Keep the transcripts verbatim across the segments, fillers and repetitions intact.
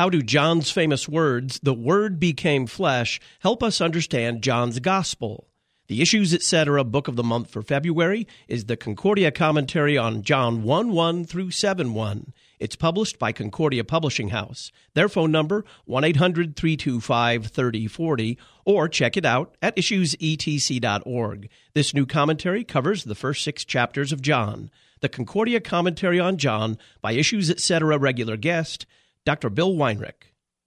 How do John's famous words, "the Word became flesh," help us understand John's gospel? The Issues, et cetera book of the month for February is the Concordia commentary on John one one through seven one. It's published by Concordia Publishing House. Their phone number, one eight hundred three two five three oh four oh, or check it out at issues e t c dot org. This new commentary covers the first six chapters of John. The Concordia commentary on John by Issues, et cetera regular guest, Doctor Bill Weinrich.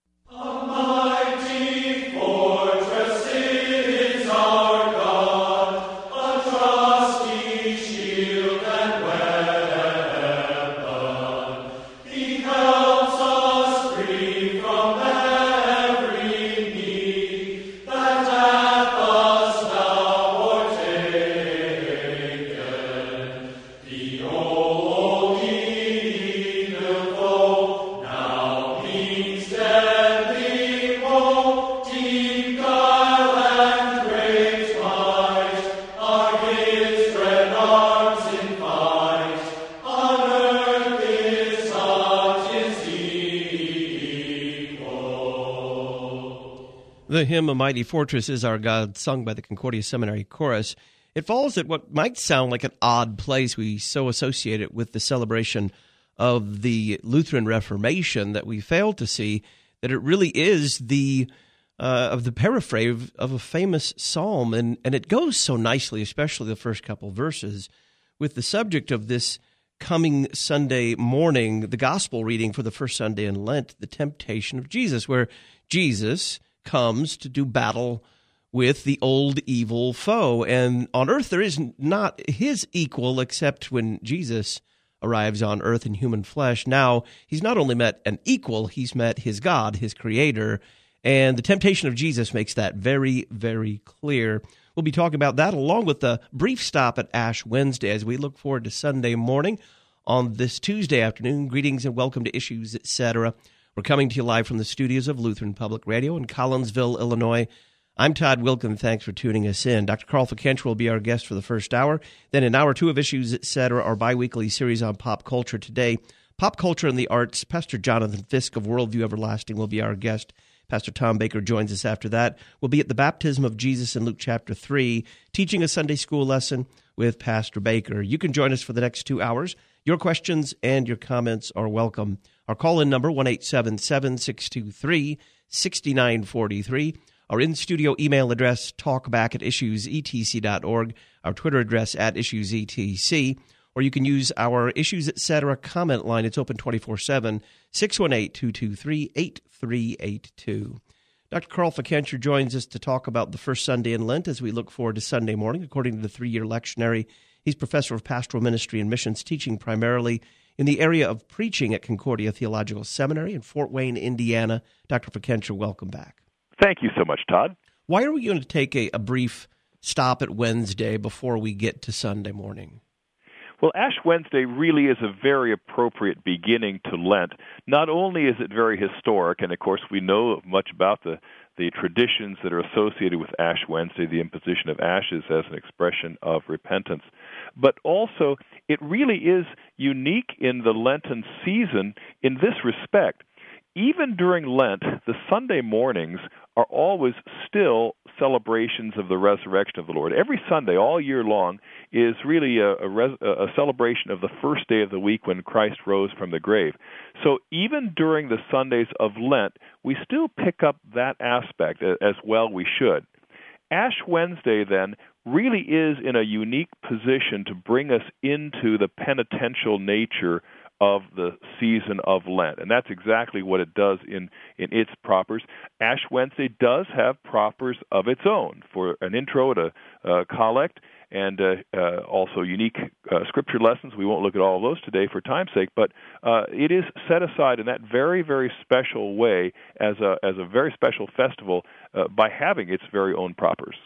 The hymn, "A Mighty Fortress Is Our God," sung by the Concordia Seminary Chorus, it falls at what might sound like an odd place. We so associate it with the celebration of the Lutheran Reformation that we fail to see that it really is the uh, of the paraphrase of a famous psalm, and, and it goes so nicely, especially the first couple verses, with the subject of this coming Sunday morning, the gospel reading for the first Sunday in Lent, the temptation of Jesus, where Jesus comes to do battle with the old evil foe. And on earth there is not his equal except when Jesus arrives on earth in human flesh. Now, he's not only met an equal, he's met his God, his creator. And the temptation of Jesus makes that very, very clear. We'll be talking about that along with a brief stop at Ash Wednesday as we look forward to Sunday morning on this Tuesday afternoon. Greetings and welcome to Issues, et cetera. We're coming to you live from the studios of Lutheran Public Radio in Collinsville, Illinois. I'm Todd Wilkin. Thanks for tuning us in. Doctor Carl Fikentra will be our guest for the first hour. Then in hour two of Issues, et cetera, our biweekly series on pop culture. Today, pop culture and the arts. Pastor Jonathan Fisk of Worldview Everlasting will be our guest. Pastor Tom Baker joins us after that. We'll be at the baptism of Jesus in Luke chapter three, teaching a Sunday school lesson with Pastor Baker. You can join us for the next two hours. Your questions and your comments are welcome. Our call-in number, one eight seven seven, six two three, six nine four three. Our in-studio email address, talkback at issues e t c dot org. Our Twitter address, at issuesetc. Or you can use our Issues, et cetera comment line. It's open twenty-four seven, six one eight, two two three, eight three eight two. Doctor Carl Fikentra joins us to talk about the first Sunday in Lent as we look forward to Sunday morning. According to the three-year lectionary, he's professor of pastoral ministry and missions, teaching primarily in the area of preaching at Concordia Theological Seminary in Fort Wayne, Indiana. Doctor Fikentra, welcome back. Thank you so much, Todd. Why are we going to take a, a brief stop at Wednesday before we get to Sunday morning? Well, Ash Wednesday really is a very appropriate beginning to Lent. Not only is it very historic, and of course we know much about the, the traditions that are associated with Ash Wednesday, the imposition of ashes as an expression of repentance, but also it really is unique in the Lenten season in this respect. Even during Lent, the Sunday mornings are always still celebrations of the resurrection of the Lord. Every Sunday, all year long, is really a, a, res, a celebration of the first day of the week when Christ rose from the grave. So even during the Sundays of Lent, we still pick up that aspect as well we should. Ash Wednesday, then, really is in a unique position to bring us into the penitential nature of the season of Lent. And that's exactly what it does in, in its propers. Ash Wednesday does have propers of its own for an intro to uh, collect and uh, uh, also unique uh, scripture lessons. We won't look at all of those today for time's sake, but uh, it is set aside in that very, very special way as a, as a very special festival uh, by having its very own propers.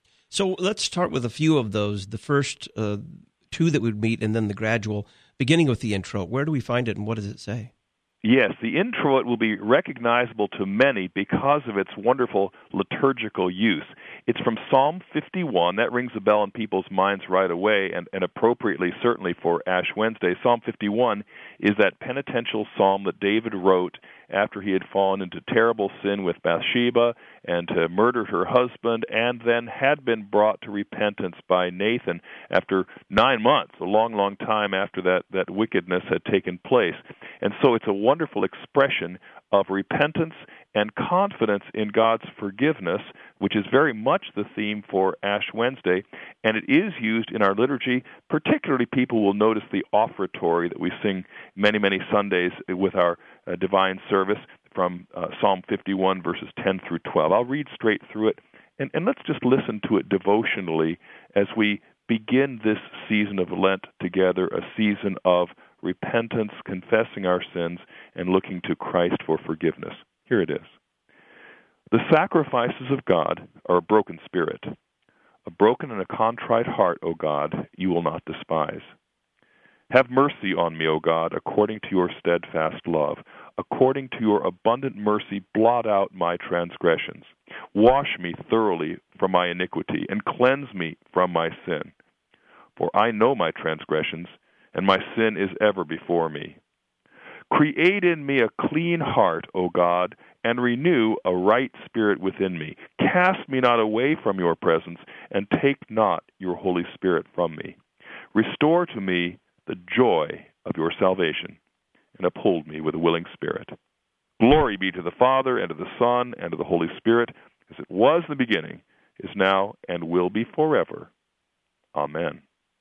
So let's start with a few of those. The first uh, two that would meet and then the gradual, beginning with the intro. Where do we find it and what does it say? Yes, the introit will be recognizable to many because of its wonderful liturgical use. It's from Psalm fifty-one. That rings a bell in people's minds right away, and, and appropriately, certainly for Ash Wednesday. Psalm fifty-one is that penitential psalm that David wrote after he had fallen into terrible sin with Bathsheba and uh, murdered her husband, and then had been brought to repentance by Nathan after nine months, a long, long time after that, that wickedness had taken place. And so it's a wonderful expression of repentance and confidence in God's forgiveness, which is very much the theme for Ash Wednesday, and it is used in our liturgy. Particularly, people will notice the offertory that we sing many, many Sundays with our uh, divine service from uh, Psalm fifty-one, verses ten through twelve. I'll read straight through it, and, and let's just listen to it devotionally as we begin this season of Lent together, a season of repentance, confessing our sins, and looking to Christ for forgiveness. Here it is. The sacrifices of God are a broken spirit. A broken and a contrite heart, O God, you will not despise. Have mercy on me, O God, according to your steadfast love. According to your abundant mercy, blot out my transgressions. Wash me thoroughly from my iniquity, and cleanse me from my sin. For I know my transgressions, and my sin is ever before me. Create in me a clean heart, O God, and renew a right spirit within me. Cast me not away from your presence, and take not your Holy Spirit from me. Restore to me the joy of your salvation, and uphold me with a willing spirit. Glory be to the Father, and to the Son, and to the Holy Spirit, as it was in the beginning, is now, and will be forever. Amen.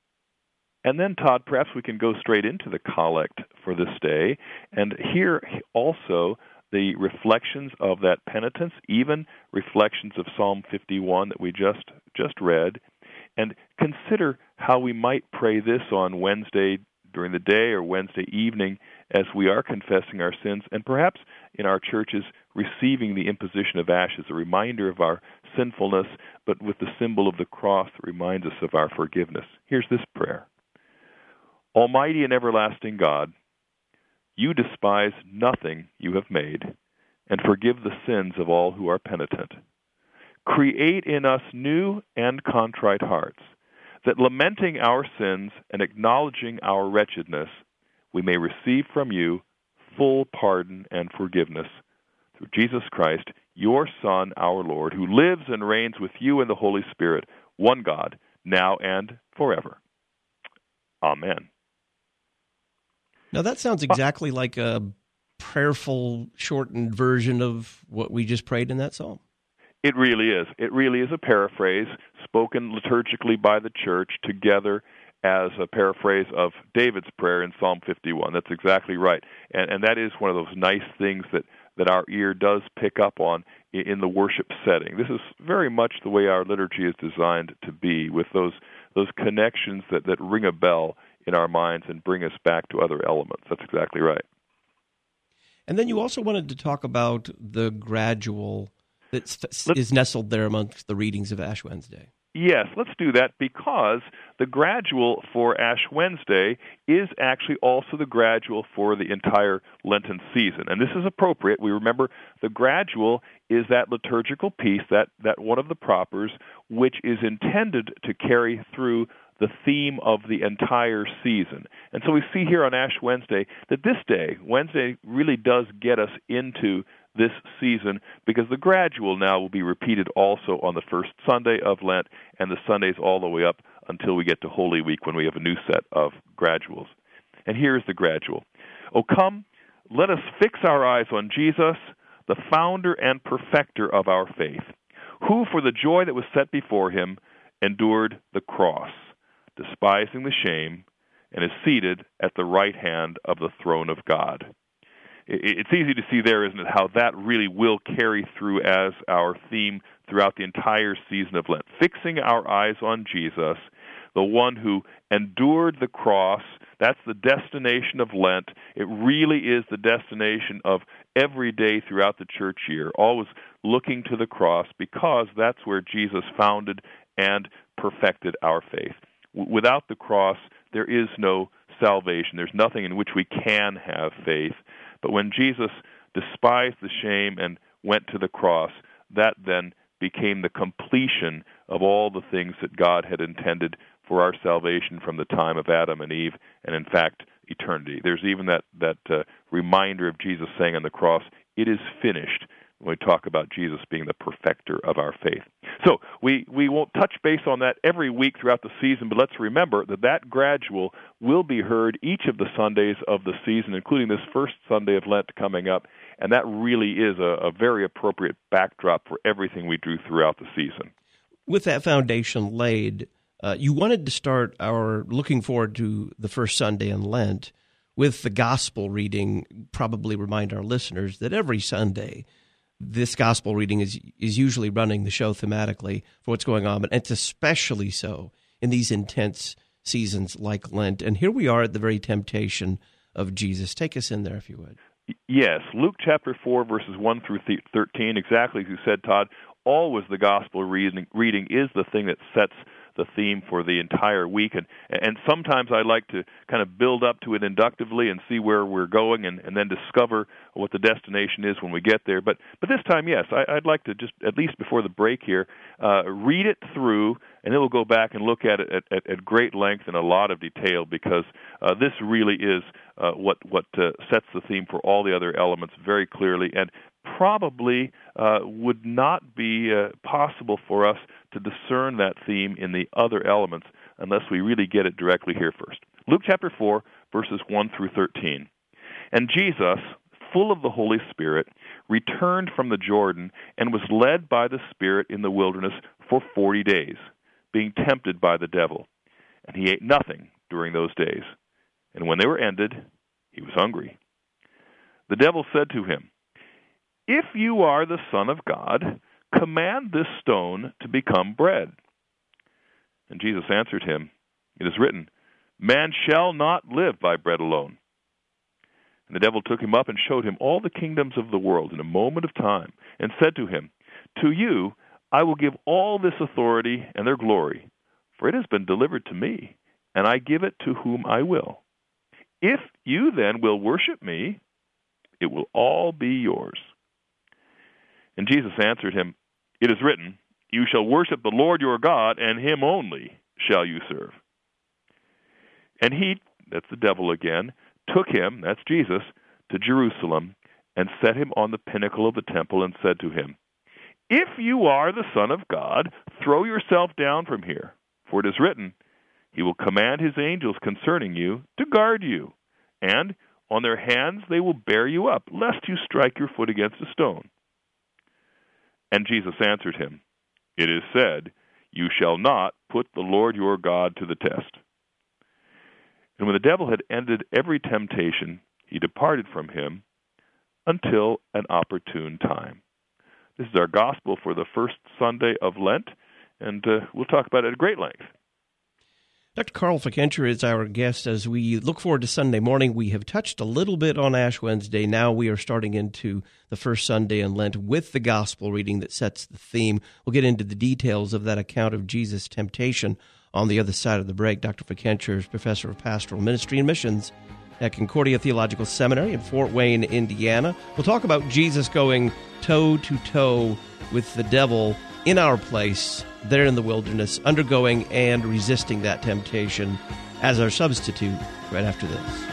And then, Todd, perhaps we can go straight into the collect for this day, and hear also the reflections of that penitence, even reflections of Psalm fifty-one that we just just read, and consider how we might pray this on Wednesday during the day or Wednesday evening as we are confessing our sins, and perhaps in our churches receiving the imposition of ashes, a reminder of our sinfulness, but with the symbol of the cross that reminds us of our forgiveness. Here's this prayer. Almighty and everlasting God, you despise nothing you have made, and forgive the sins of all who are penitent. Create in us new and contrite hearts, that lamenting our sins and acknowledging our wretchedness, we may receive from you full pardon and forgiveness. Through Jesus Christ, your Son, our Lord, who lives and reigns with you in the Holy Spirit, one God, now and forever. Amen. Now, that sounds exactly like a prayerful, shortened version of what we just prayed in that psalm. It really is. It really is a paraphrase spoken liturgically by the church together as a paraphrase of David's prayer in Psalm fifty-one. That's exactly right. And, and that is one of those nice things that, that our ear does pick up on in the worship setting. This is very much the way our liturgy is designed to be, with those those connections that, that ring a bell in our minds and bring us back to other elements. That's exactly right. And then you also wanted to talk about the gradual that let's, is nestled there amongst the readings of Ash Wednesday. Yes, let's do that, because the gradual for Ash Wednesday is actually also the gradual for the entire Lenten season. And this is appropriate. We remember the gradual is that liturgical piece, that, that one of the propers, which is intended to carry through the theme of the entire season. And so we see here on Ash Wednesday that this day, Wednesday, really does get us into this season, because the gradual now will be repeated also on the first Sunday of Lent and the Sundays all the way up until we get to Holy Week, when we have a new set of graduals. And here is the gradual. O come, let us fix our eyes on Jesus, the founder and perfecter of our faith, who for the joy that was set before him endured the cross, despising the shame, and is seated at the right hand of the throne of God. It's easy to see there, isn't it, how that really will carry through as our theme throughout the entire season of Lent. Fixing our eyes on Jesus, the one who endured the cross. That's the destination of Lent. It really is the destination of every day throughout the church year, always looking to the cross, because that's where Jesus founded and perfected our faith. Without the cross, there is no salvation. There's nothing in which we can have faith. But when Jesus despised the shame and went to the cross, that then became the completion of all the things that God had intended for our salvation from the time of Adam and Eve, and in fact eternity. There's even that, that uh, reminder of Jesus saying on the cross, "It is finished," when we talk about Jesus being the perfecter of our faith. So we, we won't touch base on that every week throughout the season, but let's remember that that gradual will be heard each of the Sundays of the season, including this first Sunday of Lent coming up, and that really is a, a very appropriate backdrop for everything we do throughout the season. With that foundation laid, uh, you wanted to start our looking forward to the first Sunday in Lent with the gospel reading, probably remind our listeners that every Sunday this gospel reading is is usually running the show thematically for what's going on, but it's especially so in these intense seasons like Lent. And here we are at the very temptation of Jesus. Take us in there, if you would. Yes, Luke chapter four, verses one through thirteen, exactly as you said, Todd. Always the gospel reading, reading is the thing that sets the theme for the entire week. And, and sometimes I like to kind of build up to it inductively and see where we're going and, and then discover what the destination is when we get there. But but this time, yes, I, I'd like to just, at least before the break here, uh, read it through, and then we'll go back and look at it at, at, at great length and a lot of detail, because uh, this really is uh, what, what uh, sets the theme for all the other elements very clearly, and probably uh, would not be uh, possible for us to discern that theme in the other elements unless we really get it directly here first. Luke chapter four, verses one through thirteen. And Jesus, full of the Holy Spirit, returned from the Jordan and was led by the Spirit in the wilderness for forty days, being tempted by the devil. And he ate nothing during those days. And when they were ended, he was hungry. The devil said to him, "If you are the Son of God, command this stone to become bread." And Jesus answered him, "It is written, man shall not live by bread alone." And the devil took him up and showed him all the kingdoms of the world in a moment of time, and said to him, "To you I will give all this authority and their glory, for it has been delivered to me, and I give it to whom I will. If you then will worship me, it will all be yours." And Jesus answered him, "It is written, you shall worship the Lord your God, and him only shall you serve." And he, that's the devil again, took him, that's Jesus, to Jerusalem, and set him on the pinnacle of the temple, and said to him, "If you are the Son of God, throw yourself down from here, for it is written, he will command his angels concerning you to guard you, and on their hands they will bear you up, lest you strike your foot against a stone." And Jesus answered him, "It is said, you shall not put the Lord your God to the test." And when the devil had ended every temptation, he departed from him until an opportune time. This is our gospel for the first Sunday of Lent, and uh, we'll talk about it at great length. Doctor Carl Fickenscher is our guest as we look forward to Sunday morning. We have touched a little bit on Ash Wednesday. Now we are starting into the first Sunday in Lent with the gospel reading that sets the theme. We'll get into the details of that account of Jesus' temptation on the other side of the break. Doctor Fickenscher is professor of pastoral ministry and missions at Concordia Theological Seminary in Fort Wayne, Indiana. We'll talk about Jesus going toe-to-toe with the devil in our place, there in the wilderness, undergoing and resisting that temptation as our substitute right after this.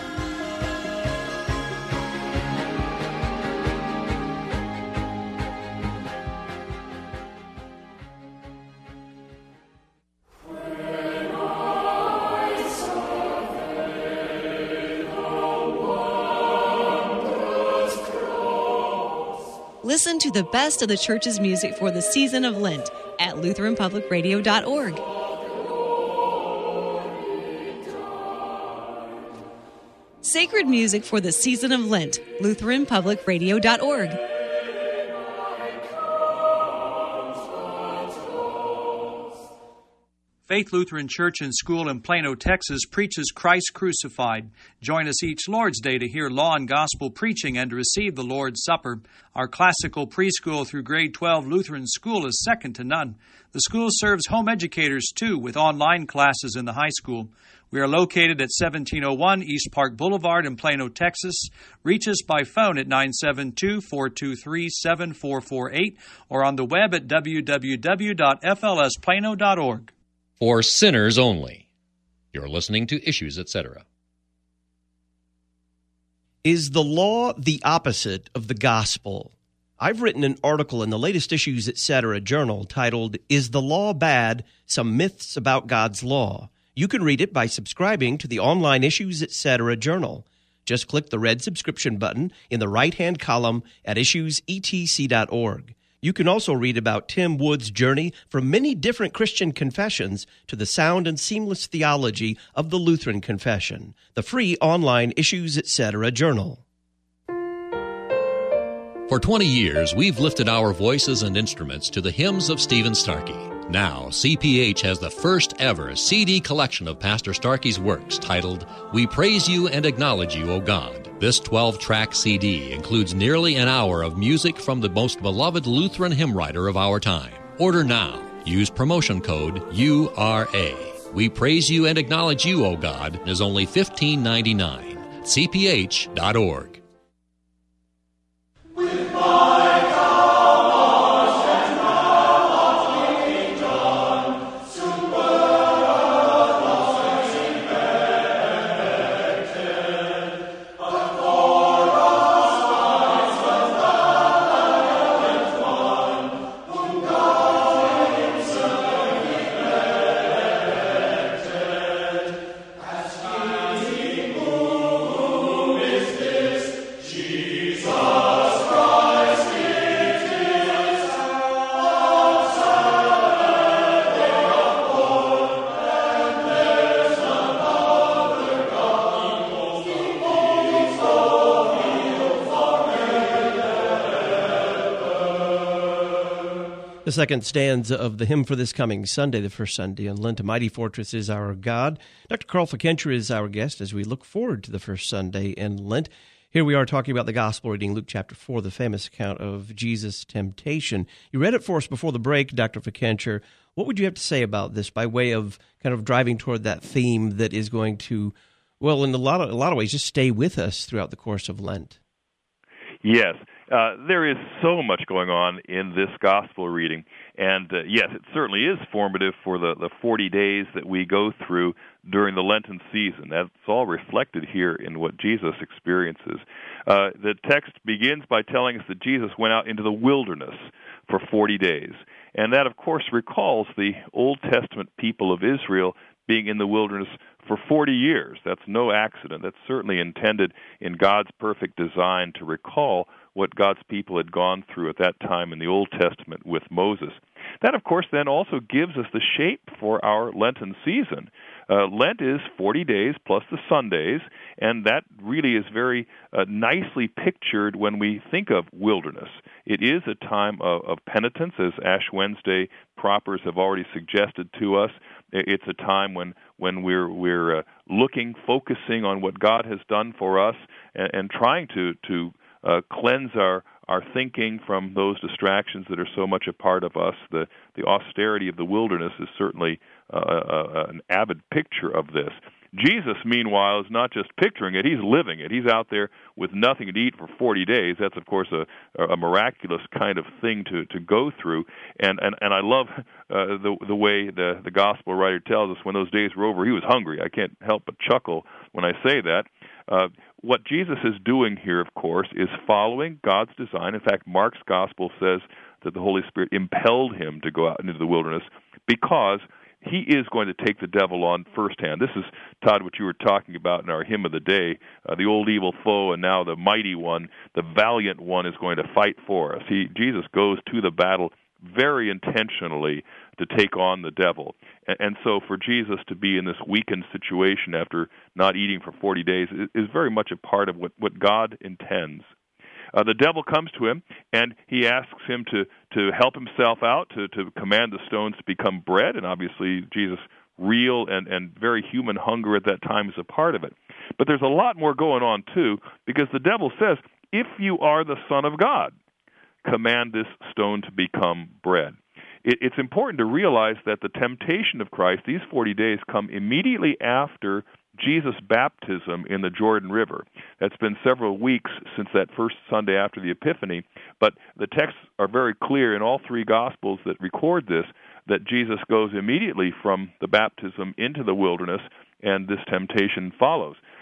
Listen to the best of the church's music for the season of Lent at Lutheran Public Radio dot org. Sacred music for the season of Lent, Lutheran Public Radio dot org. Faith Lutheran Church and School in Plano, Texas preaches Christ crucified. Join us each Lord's Day to hear law and gospel preaching and to receive the Lord's Supper. Our classical preschool through grade twelve Lutheran school is second to none. The school serves home educators, too, with online classes in the high school. We are located at seventeen oh one East Park Boulevard in Plano, Texas. Reach us by phone at nine seven two, four two three, seven four four eight or on the web at w w w dot f l s plano dot org. For sinners only. You're listening to Issues, et cetera. Is the law the opposite of the gospel? I've written an article in the latest Issues Etc. journal titled, Is the Law Bad? Some Myths About God's Law. You can read it by subscribing to the online Issues Etc. journal. Just click the red subscription button in the right-hand column at issues e t c dot org. You can also read about Tim Wood's journey from many different Christian confessions to the sound and seamless theology of the Lutheran Confession, the free online Issues Etc. journal. For twenty years, we've lifted our voices and instruments to the hymns of Stephen Starkey. Now, C P H has the first ever C D collection of Pastor Starkey's works titled, We Praise You and Acknowledge You, O God. This twelve-track C D includes nearly an hour of music from the most beloved Lutheran hymn writer of our time. Order now. Use promotion code U R A. We Praise You and Acknowledge You, O God is only fifteen ninety-nine. C P H dot org. The second stanza of the hymn for this coming Sunday, the first Sunday in Lent, A Mighty Fortress is Our God. Doctor Carl Fikentra is our guest as we look forward to the first Sunday in Lent. Here we are talking about the Gospel reading, Luke chapter four, the famous account of Jesus' temptation. You read it for us before the break, Doctor Fikentra. What would you have to say about this by way of kind of driving toward that theme that is going to, well, in a lot of, a lot of ways, just stay with us throughout the course of Lent? Yes. Uh, there is so much going on in this gospel reading, and uh, yes, it certainly is formative for the, the forty days that we go through during the Lenten season. That's all reflected here in what Jesus experiences. Uh, the text begins by telling us that Jesus went out into the wilderness for forty days, and that, of course, recalls the Old Testament people of Israel being in the wilderness for forty years. That's no accident. That's certainly intended in God's perfect design to recall what God's people had gone through at that time in the Old Testament with Moses. That, of course, then also gives us the shape for our Lenten season. Uh, Lent is forty days plus the Sundays, and that really is very uh, nicely pictured when we think of wilderness. It is a time of, of penitence, as Ash Wednesday propers have already suggested to us. It's a time when, when we're we're uh, looking, focusing on what God has done for us, and, and trying to to uh, cleanse our our thinking from those distractions that are so much a part of us. The the austerity of the wilderness is certainly uh, a, an avid picture of this. Jesus, meanwhile, is not just picturing it, he's living it. He's out there with nothing to eat for forty days. That's, of course, a, a miraculous kind of thing to, to go through. And, and, and I love uh, the, the way the, the gospel writer tells us when those days were over, he was hungry. I can't help but chuckle when I say that. Uh, what Jesus is doing here, of course, is following God's design. In fact, Mark's gospel says that the Holy Spirit impelled him to go out into the wilderness because he is going to take the devil on firsthand. This is, Todd, what you were talking about in our hymn of the day. Uh, the old evil foe and now the mighty one, the valiant one, is going to fight for us. He, Jesus goes to the battle very intentionally to take on the devil. And, and so for Jesus to be in this weakened situation after not eating for forty days is, is very much a part of what, what God intends. Uh, the devil comes to him, and he asks him to, to help himself out, to, to command the stones to become bread, and obviously Jesus' real and, and very human hunger at that time is a part of it. But there's a lot more going on, too, because the devil says, if you are the Son of God, command this stone to become bread. It, it's important to realize that the temptation of Christ, these forty days, come immediately after Jesus' baptism in the Jordan River. That's been several weeks since that first Sunday after the Epiphany, but the texts are very clear in all three Gospels that record this, that Jesus goes immediately from the baptism into the wilderness, and this temptation follows.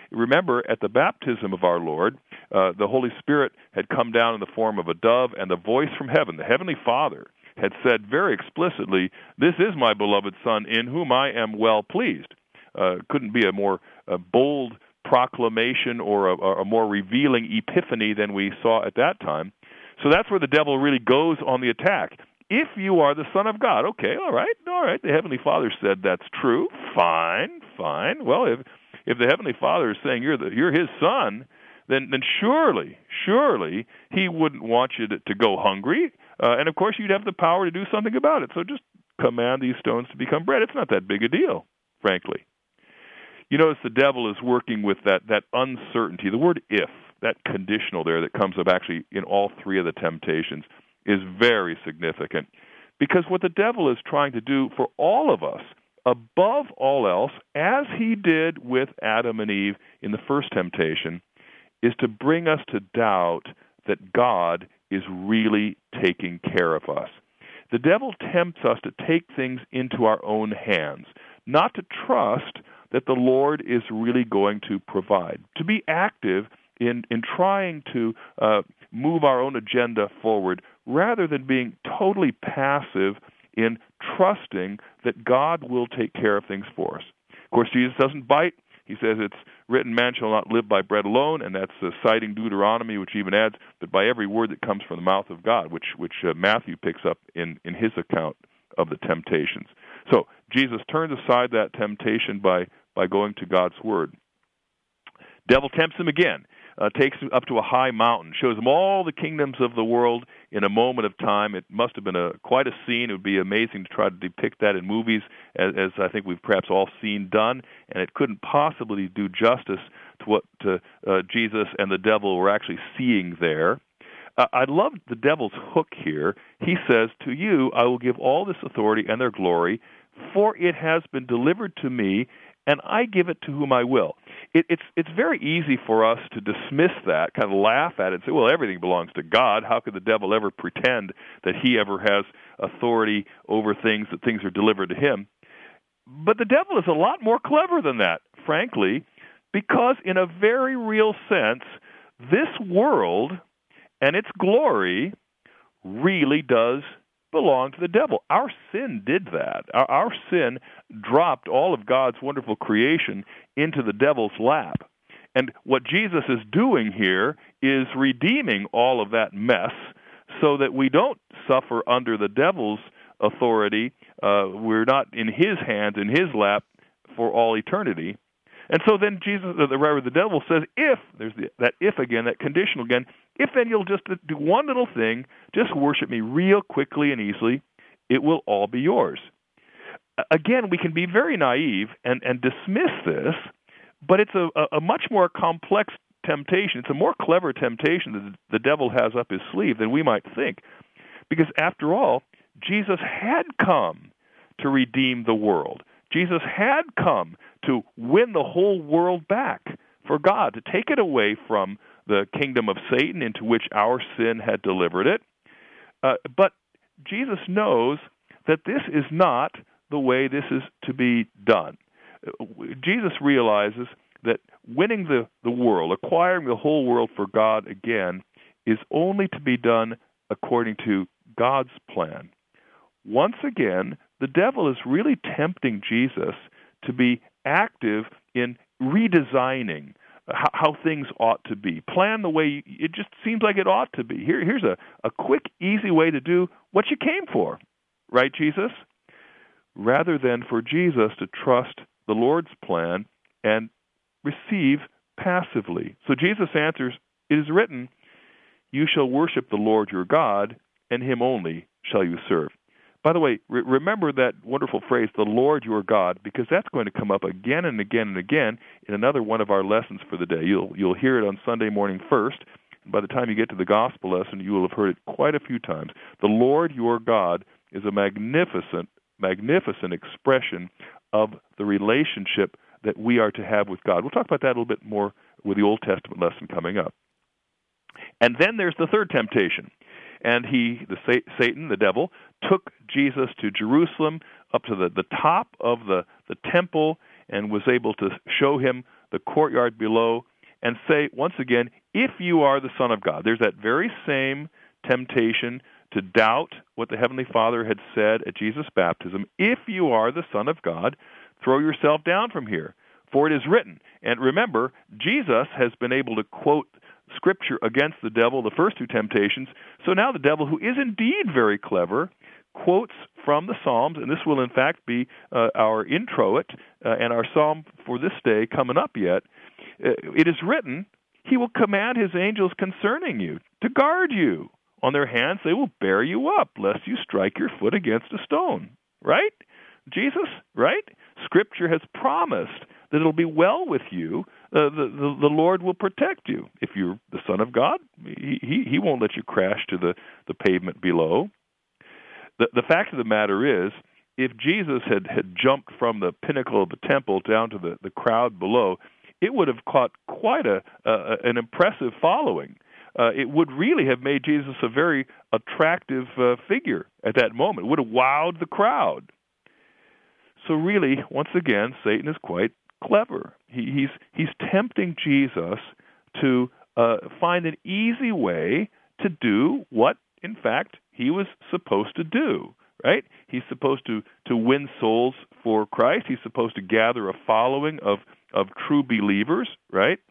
remember, at the baptism of our Lord, uh, the Holy Spirit had come down in the form of a dove, and the voice from heaven, the Heavenly Father, had said very explicitly, "This is my beloved Son, in whom I am well pleased." Uh, couldn't be a more uh, bold proclamation or a, a more revealing epiphany than we saw at that time. So that's where the devil really goes on the attack. If you are the Son of God, okay, all right, all right, the Heavenly Father said that's true, fine, fine. Well, if if the Heavenly Father is saying you're the, you're His Son, then then surely, surely He wouldn't want you to, to go hungry, uh, and of course you'd have the power to do something about it. So just command these stones to become bread. It's not that big a deal, frankly. You notice the devil is working with that, that uncertainty. The word if, that conditional there that comes up actually in all three of the temptations, is very significant. Because what the devil is trying to do for all of us, above all else, as he did with Adam and Eve in the first temptation, is to bring us to doubt that God is really taking care of us. The devil tempts us to take things into our own hands, not to trust that the Lord is really going to provide, to be active in, in trying to uh, move our own agenda forward, rather than being totally passive in trusting that God will take care of things for us. Of course, Jesus doesn't bite. He says it's written, man shall not live by bread alone, and that's uh, citing Deuteronomy, which even adds, but by every word that comes from the mouth of God, which which uh, Matthew picks up in, in his account of the temptations. So Jesus turns aside that temptation by, by going to God's word. Devil tempts him again, uh, takes him up to a high mountain, shows him all the kingdoms of the world in a moment of time. It must have been a quite a scene. It would be amazing to try to depict that in movies, as, as I think we've perhaps all seen done, and it couldn't possibly do justice to what uh, uh, Jesus and the devil were actually seeing there. Uh, I love the devil's hook here. He says, "To you I will give all this authority and their glory, for it has been delivered to me, and I give it to whom I will." It, it's it's very easy for us to dismiss that, kind of laugh at it and say, well, everything belongs to God. How could the devil ever pretend that he ever has authority over things, that things are delivered to him? But the devil is a lot more clever than that, frankly, because in a very real sense, this world and its glory really does belong to the devil. Our sin did that. Our, our sin dropped all of God's wonderful creation into the devil's lap. And what Jesus is doing here is redeeming all of that mess so that we don't suffer under the devil's authority. Uh, we're not in his hands, in his lap for all eternity. And so then Jesus, the, the, the devil says, if, there's the, that if again, that conditional again, if then you'll just do one little thing, just worship me real quickly and easily, it will all be yours. Again, we can be very naive and, and dismiss this, but it's a, a much more complex temptation. It's a more clever temptation that the devil has up his sleeve than we might think. Because after all, Jesus had come to redeem the world. Jesus had come to win the whole world back for God, to take it away from the kingdom of Satan into which our sin had delivered it. Uh, but Jesus knows that this is not the way this is to be done. Jesus realizes that winning the, the world, acquiring the whole world for God again, is only to be done according to God's plan. Once again, the devil is really tempting Jesus to be active in redesigning how, how things ought to be. Plan the way it just seems like it ought to be. Here, here's a, a quick, easy way to do what you came for. Right, Jesus? Rather than for Jesus to trust the Lord's plan and receive passively. So Jesus answers, it is written, you shall worship the Lord your God, and him only shall you serve. By the way, re- remember that wonderful phrase, the Lord your God, because that's going to come up again and again and again in another one of our lessons for the day. You'll you'll hear it on Sunday morning first. And by the time you get to the gospel lesson, you will have heard it quite a few times. The Lord your God is a magnificent, magnificent expression of the relationship that we are to have with God. We'll talk about that a little bit more with the Old Testament lesson coming up. And then there's the third temptation. And he, the Satan, the devil, took Jesus to Jerusalem, up to the, the top of the, the temple, and was able to show him the courtyard below, and say, once again, if you are the Son of God. There's that very same temptation to doubt what the Heavenly Father had said at Jesus' baptism. If you are the Son of God, throw yourself down from here, for it is written. And remember, Jesus has been able to quote Scripture against the devil, the first two temptations. So now the devil, who is indeed very clever, quotes from the Psalms, and this will in fact be uh, our introit uh, and our psalm for this day coming up yet. Uh, it is written, he will command his angels concerning you to guard you. On their hands they will bear you up, lest you strike your foot against a stone. Right? Jesus, right? Scripture has promised that it'll be well with you. Uh, the, the the Lord will protect you. If you're the Son of God, he, he, he won't let you crash to the, the pavement below. The, the fact of the matter is, if Jesus had, had jumped from the pinnacle of the temple down to the, the crowd below, it would have caught quite a uh, an impressive following. Uh, it would really have made Jesus a very attractive uh, figure at that moment. It would have wowed the crowd. So really, once again, Satan is quite clever. He, he's he's tempting Jesus to uh, find an easy way to do what, in fact, he was supposed to do. Right? He's supposed to, to win souls for Christ. He's supposed to gather a following of, of true believers. Right?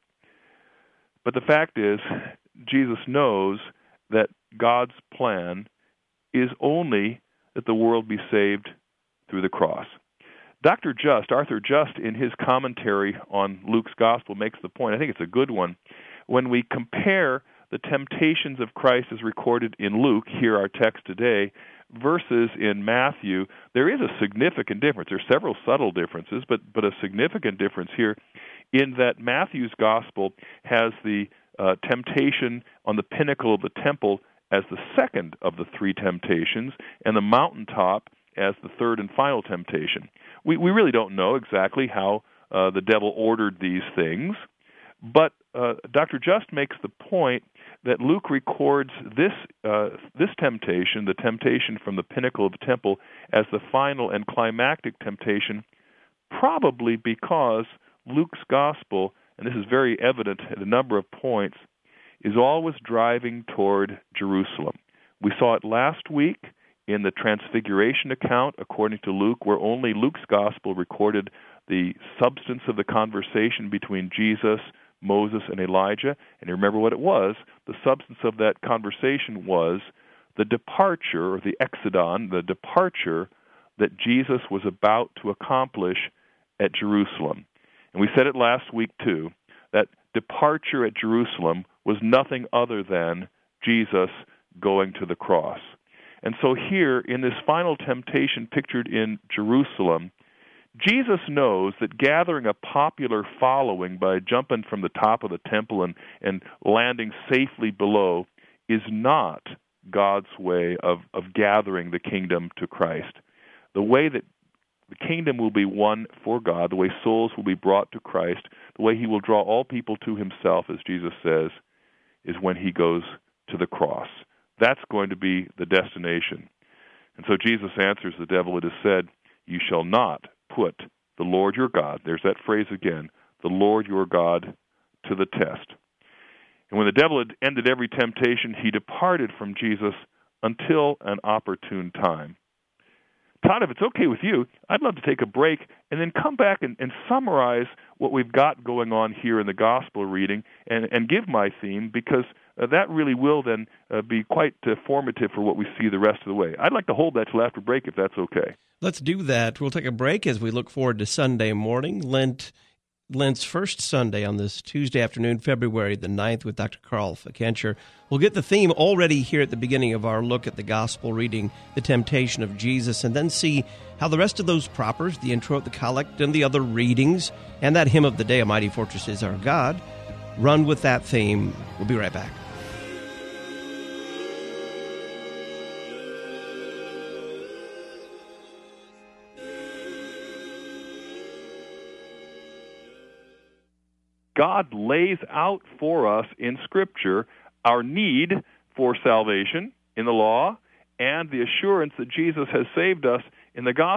But the fact is, Jesus knows that God's plan is only that the world be saved through the cross. Doctor Just, Arthur Just, in his commentary on Luke's Gospel, makes the point, I think it's a good one, when we compare the temptations of Christ as recorded in Luke, here our text today, versus in Matthew, there is a significant difference. There are several subtle differences, but, but a significant difference here in that Matthew's Gospel has the uh, temptation on the pinnacle of the temple as the second of the three temptations, and the mountaintop as the third and final temptation. We we really don't know exactly how uh, the devil ordered these things, but uh, Doctor Just makes the point that Luke records this uh, this temptation, the temptation from the pinnacle of the temple, as the final and climactic temptation, probably because Luke's gospel, and this is very evident at a number of points, is always driving toward Jerusalem. We saw it last week in the Transfiguration account, according to Luke, where only Luke's gospel recorded the substance of the conversation between Jesus, Moses, and Elijah. And you remember what it was? The substance of that conversation was the departure, or the exodon, the departure that Jesus was about to accomplish at Jerusalem. And we said it last week, too, that departure at Jerusalem was nothing other than Jesus going to the cross. And so here, in this final temptation pictured in Jerusalem, Jesus knows that gathering a popular following by jumping from the top of the temple and, and landing safely below is not God's way of, of gathering the kingdom to Christ. The way that the kingdom will be won for God, the way souls will be brought to Christ, the way he will draw all people to himself, as Jesus says, is when he goes to the cross. That's going to be the destination. And so Jesus answers the devil, it is said, you shall not put the Lord your God, there's that phrase again, the Lord your God to the test. And when the devil had ended every temptation, he departed from Jesus until an opportune time. Todd, if it's okay with you, I'd love to take a break and then come back and, and summarize what we've got going on here in the gospel reading and, and give my theme, because uh, that really will then uh, be quite uh, formative for what we see the rest of the way. I'd like to hold that till after break, if that's okay. Let's do that. We'll take a break as we look forward to Sunday morning, Lent, Lent's first Sunday on this Tuesday afternoon, February the ninth, with Doctor Carl Fickenscher. We'll get the theme already here at the beginning of our look at the gospel reading, the temptation of Jesus, and then see how the rest of those propers, the intro, the collect, and the other readings, and that hymn of the day, A Mighty Fortress is Our God, run with that theme. We'll be right back. God lays out for us in Scripture our need for salvation in the law and the assurance that Jesus has saved us in the gospel.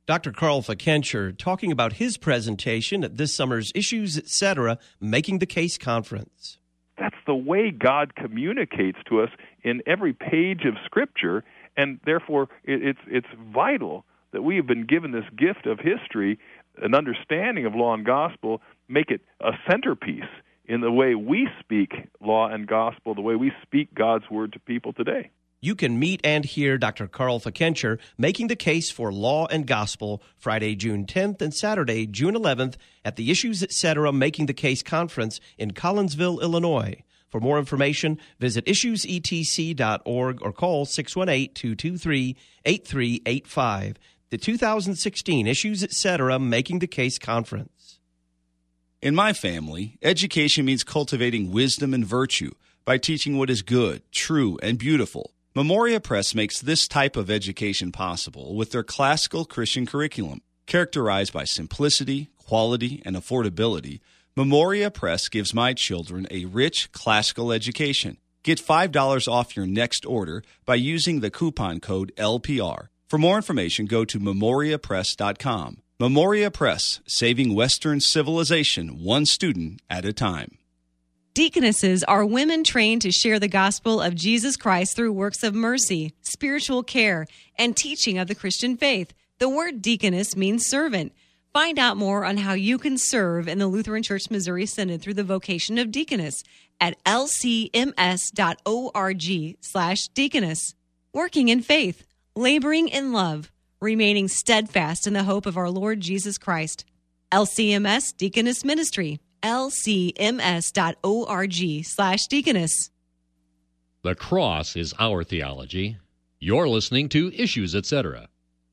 Doctor Carl Fikencher talking about his presentation at this summer's Issues, et cetera, Making the Case Conference. That's the way God communicates to us in every page of Scripture, and therefore it's it's vital that we have been given this gift of history, an understanding of law and gospel, make it a centerpiece in the way we speak law and gospel, the way we speak God's word to people today. You can meet and hear Doctor Carl Fikencher making the case for law and gospel Friday, June tenth and Saturday, June eleventh at the Issues, et cetera, Making the Case Conference in Collinsville, Illinois. For more information, visit issues e t c dot org or call six one eight, two two three, eight three eight five. The two thousand sixteen Issues, et cetera, Making the Case Conference. In my family, education means cultivating wisdom and virtue by teaching what is good, true, and beautiful. Memoria Press makes this type of education possible with their classical Christian curriculum. Characterized by simplicity, quality, and affordability, Memoria Press gives my children a rich classical education. Get five dollars off your next order by using the coupon code L P R. For more information, go to memoria press dot com. Memoria Press, saving Western civilization one student at a time. Deaconesses are women trained to share the gospel of Jesus Christ through works of mercy, spiritual care, and teaching of the Christian faith. The word deaconess means servant. Find out more on how you can serve in the Lutheran Church Missouri Synod through the vocation of deaconess at l c m s dot org slash deaconess. Working in faith, laboring in love, remaining steadfast in the hope of our Lord Jesus Christ. L C M S Deaconess Ministry, l c m s dot org slash deaconess. The cross is our theology. You're listening to Issues, et cetera.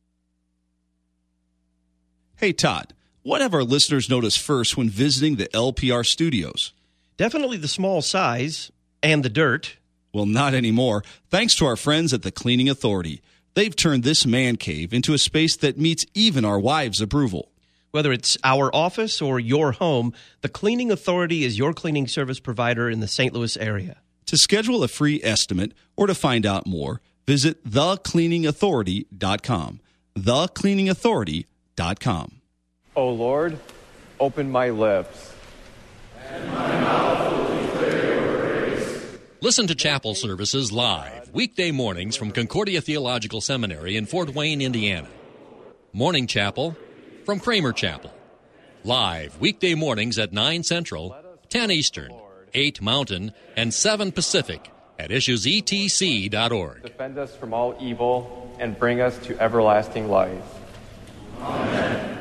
Hey, Todd, what have our listeners noticed first when visiting the L P R studios? Definitely the small size and the dirt. Well, not anymore, thanks to our friends at the Cleaning Authority. They've turned this man cave into a space that meets even our wives' approval. Whether it's our office or your home, the Cleaning Authority is your cleaning service provider in the Saint Louis area. To schedule a free estimate or to find out more, visit the cleaning authority dot com. the cleaning authority dot com. O Lord, open my lips, and my mouth will declare your praise. Listen to chapel services live, weekday mornings from Concordia Theological Seminary in Fort Wayne, Indiana. Morning chapel from Kramer Chapel. Live weekday mornings at nine Central, ten Eastern, eight Mountain, and seven Pacific at issues e t c dot org. Defend us from all evil and bring us to everlasting life. Amen.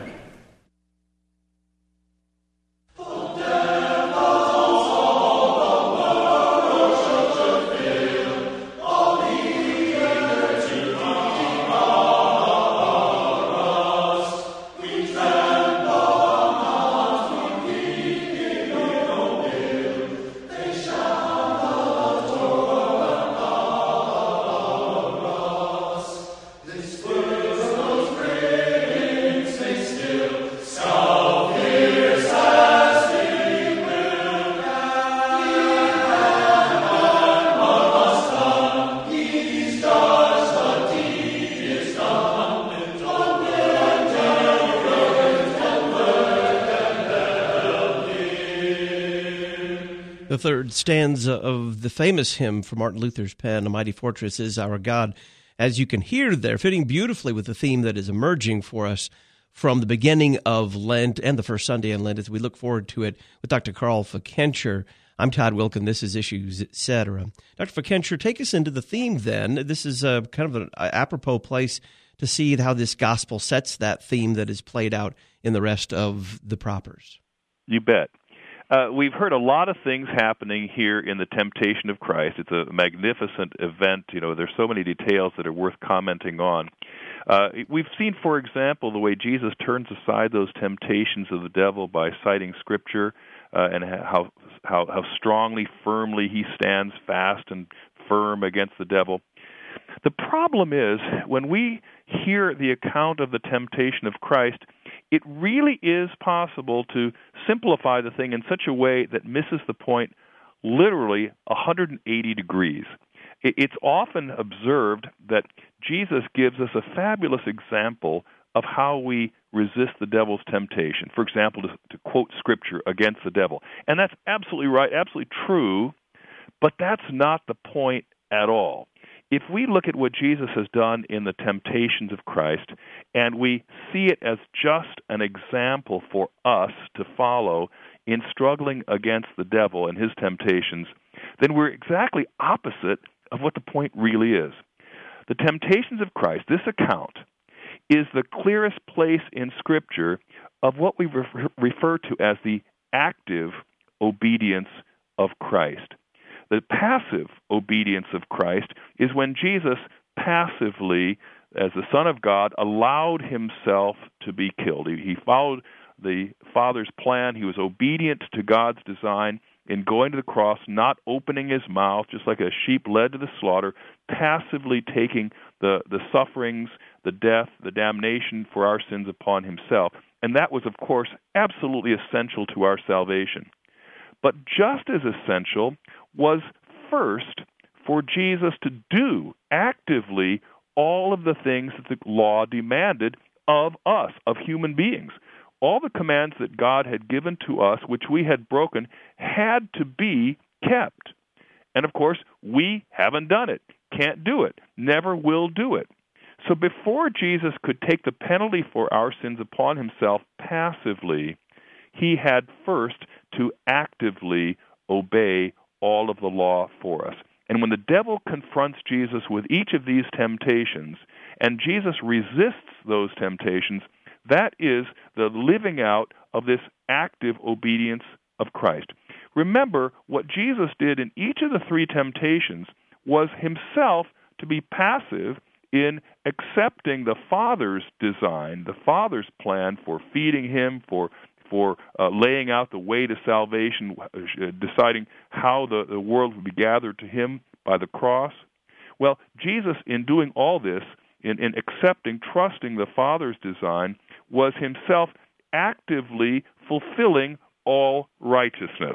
The third stanza of the famous hymn from Martin Luther's pen, A Mighty Fortress is Our God, as you can hear there, fitting beautifully with the theme that is emerging for us from the beginning of Lent and the first Sunday in Lent as we look forward to it with Doctor Carl Fikencher. I'm Todd Wilkin. This is Issues, et cetera. Doctor Fikencher, take us into the theme then. This is a, kind of an apropos place to see how this gospel sets that theme that is played out in the rest of the propers. You bet. Uh, we've heard a lot of things happening here in the Temptation of Christ. It's a magnificent event. You know, there's so many details that are worth commenting on. Uh, we've seen, for example, the way Jesus turns aside those temptations of the devil by citing Scripture uh, and how, how how strongly, firmly he stands fast and firm against the devil. The problem is, when we hear the account of the temptation of Christ, it really is possible to simplify the thing in such a way that misses the point literally one hundred eighty degrees. It's often observed that Jesus gives us a fabulous example of how we resist the devil's temptation. For example, to, to quote Scripture against the devil. And that's absolutely right, absolutely true, but that's not the point at all. If we look at what Jesus has done in the temptations of Christ, and we see it as just an example for us to follow in struggling against the devil and his temptations, then we're exactly opposite of what the point really is. The temptations of Christ, this account, is the clearest place in Scripture of what we refer, refer to as the active obedience of Christ. The passive obedience of Christ is when Jesus passively, as the Son of God, allowed himself to be killed. He, he followed the Father's plan. He was obedient to God's design in going to the cross, not opening his mouth, just like a sheep led to the slaughter, passively taking the, the sufferings, the death, the damnation for our sins upon himself. And that was, of course, absolutely essential to our salvation. But just as essential was first for Jesus to do actively all of the things that the law demanded of us, of human beings. All the commands that God had given to us, which we had broken, had to be kept. And of course, we haven't done it, can't do it, never will do it. So before Jesus could take the penalty for our sins upon himself passively, he had first to actively obey all of the law for us. And when the devil confronts Jesus with each of these temptations, and Jesus resists those temptations, that is the living out of this active obedience of Christ. Remember, what Jesus did in each of the three temptations was himself to be passive in accepting the Father's design, the Father's plan for feeding him, for for uh, laying out the way to salvation, uh, deciding how the, the world would be gathered to him by the cross. Well, Jesus, in doing all this, in, in accepting, trusting the Father's design, was himself actively fulfilling all righteousness.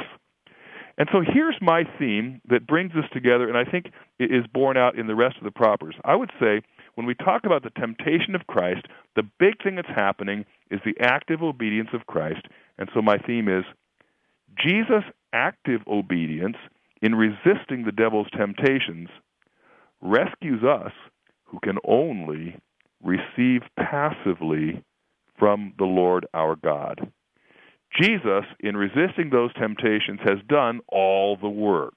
And so here's my theme that brings us together, and I think it is borne out in the rest of the propers. I would say, when we talk about the temptation of Christ, the big thing that's happening is the active obedience of Christ. And so my theme is Jesus' active obedience in resisting the devil's temptations rescues us who can only receive passively from the Lord our God. Jesus, in resisting those temptations, has done all the work.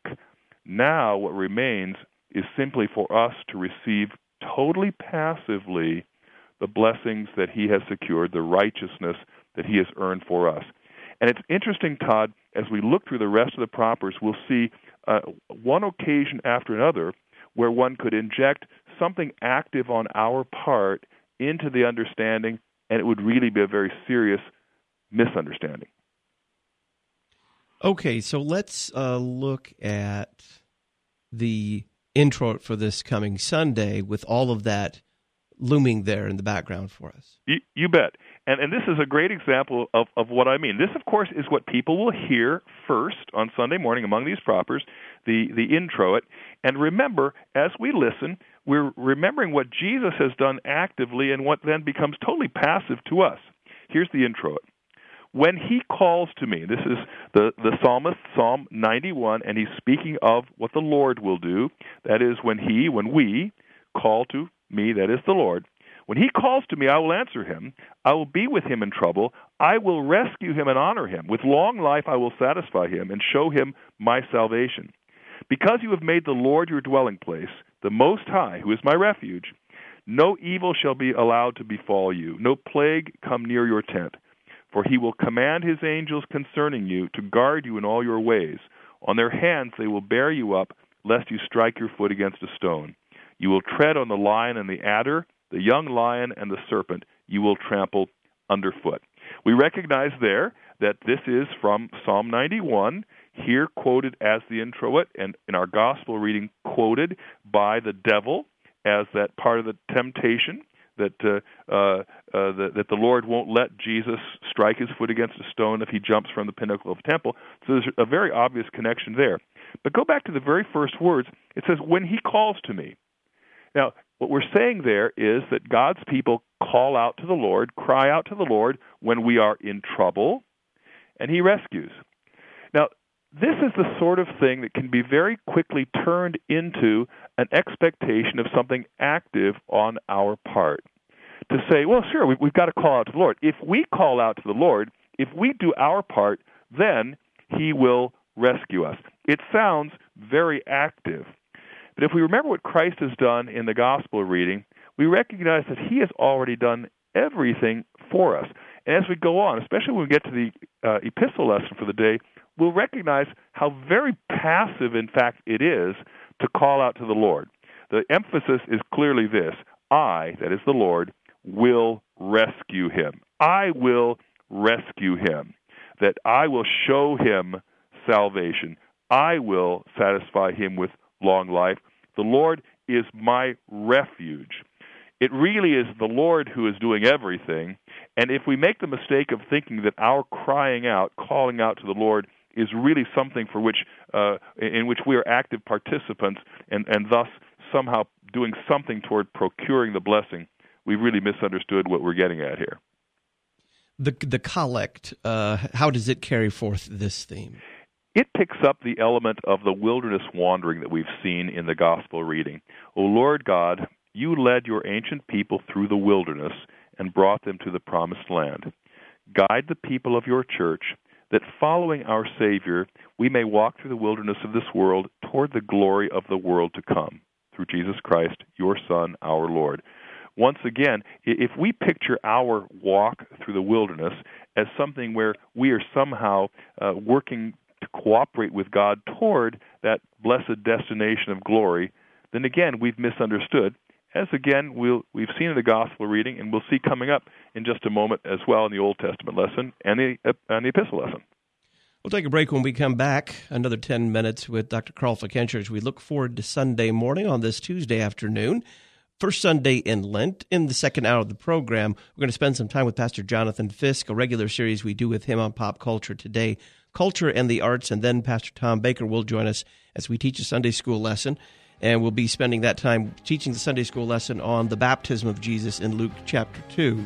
Now what remains is simply for us to receive totally passively the blessings that he has secured, the righteousness that he has earned for us. And it's interesting, Todd, as we look through the rest of the propers, we'll see uh, one occasion after another where one could inject something active on our part into the understanding, and it would really be a very serious misunderstanding. Okay, so let's uh, look at the intro for this coming Sunday with all of that looming there in the background for us. You, you bet. And and this is a great example of, of what I mean. This, of course, is what people will hear first on Sunday morning among these propers, the, the introit. And remember, as we listen, we're remembering what Jesus has done actively and what then becomes totally passive to us. Here's the introit. When he calls to me, this is the, the psalmist, Psalm ninety-one, and he's speaking of what the Lord will do. That is, when he, when we call to me, that is the Lord. When he calls to me, I will answer him. I will be with him in trouble. I will rescue him and honor him. With long life I will satisfy him and show him my salvation. Because you have made the Lord your dwelling place, the Most High, who is my refuge, no evil shall be allowed to befall you, no plague come near your tent. For he will command his angels concerning you to guard you in all your ways. On their hands they will bear you up, lest you strike your foot against a stone. You will tread on the lion and the adder, the young lion and the serpent you will trample underfoot. We recognize there that this is from Psalm ninety-one, here quoted as the introit, and in our gospel reading quoted by the devil as that part of the temptation, that uh, uh, uh, the, that the Lord won't let Jesus strike his foot against a stone if he jumps from the pinnacle of the temple. So there's a very obvious connection there. But go back to the very first words. It says, when he calls to me. Now, what we're saying there is that God's people call out to the Lord, cry out to the Lord when we are in trouble, and He rescues. Now, this is the sort of thing that can be very quickly turned into an expectation of something active on our part. To say, well, sure, we've got to call out to the Lord. If we call out to the Lord, if we do our part, then He will rescue us. It sounds very active. But if we remember what Christ has done in the gospel reading, we recognize that He has already done everything for us. And as we go on, especially when we get to the uh, epistle lesson for the day, we'll recognize how very passive, in fact, it is to call out to the Lord. The emphasis is clearly this: I, that is the Lord, will rescue him. I will rescue him. That I will show him salvation. I will satisfy him with long life. The Lord is my refuge. It really is the Lord who is doing everything, and if we make the mistake of thinking that our crying out, calling out to the Lord, is really something for which, uh, in which we are active participants, and, and thus somehow doing something toward procuring the blessing, we've really misunderstood what we're getting at here. The the collect, uh, how does it carry forth this theme? It picks up the element of the wilderness wandering that we've seen in the gospel reading. O Lord God, you led your ancient people through the wilderness and brought them to the promised land. Guide the people of your church, that following our Savior, we may walk through the wilderness of this world toward the glory of the world to come, through Jesus Christ, your Son, our Lord. Once again, if we picture our walk through the wilderness as something where we are somehow uh, working to cooperate with God toward that blessed destination of glory, then again, we've misunderstood, as again we'll, we've seen in the gospel reading, and we'll see coming up in just a moment as well in the Old Testament lesson and the, uh, and the epistle lesson. We'll take a break. When we come back, another ten minutes with Doctor Carl Fickenscher as we look forward to Sunday morning on this Tuesday afternoon. First Sunday in Lent. In the second hour of the program, we're going to spend some time with Pastor Jonathan Fisk, a regular series we do with him on Pop Culture Today, Culture and the Arts, and then Pastor Tom Baker will join us as we teach a Sunday school lesson, and we'll be spending that time teaching the Sunday school lesson on the baptism of Jesus in Luke chapter two.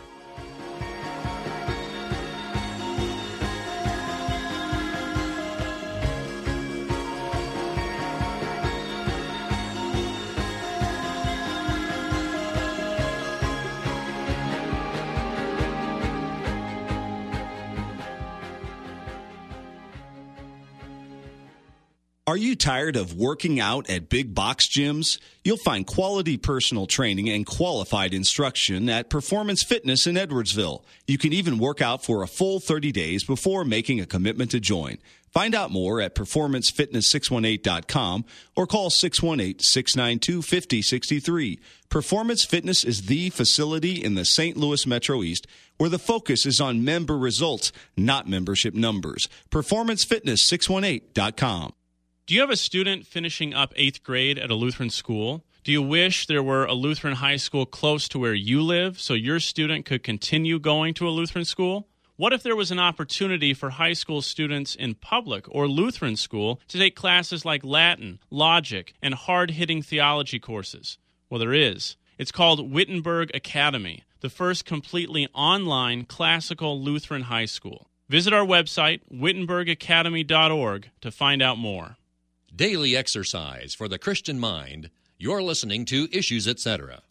Are you tired of working out at big box gyms? You'll find quality personal training and qualified instruction at Performance Fitness in Edwardsville. You can even work out for a full thirty days before making a commitment to join. Find out more at performance fitness six one eight dot com or call six one eight, six nine two, five zero six three. Performance Fitness is the facility in the Saint Louis Metro East where the focus is on member results, not membership numbers. performance fitness six one eight dot com. Do you have a student finishing up eighth grade at a Lutheran school? Do you wish there were a Lutheran high school close to where you live so your student could continue going to a Lutheran school? What if there was an opportunity for high school students in public or Lutheran school to take classes like Latin, logic, and hard-hitting theology courses? Well, there is. It's called Wittenberg Academy, the first completely online classical Lutheran high school. Visit our website, wittenberg academy dot org, to find out more. Daily exercise for the Christian mind. You're listening to Issues, et cetera.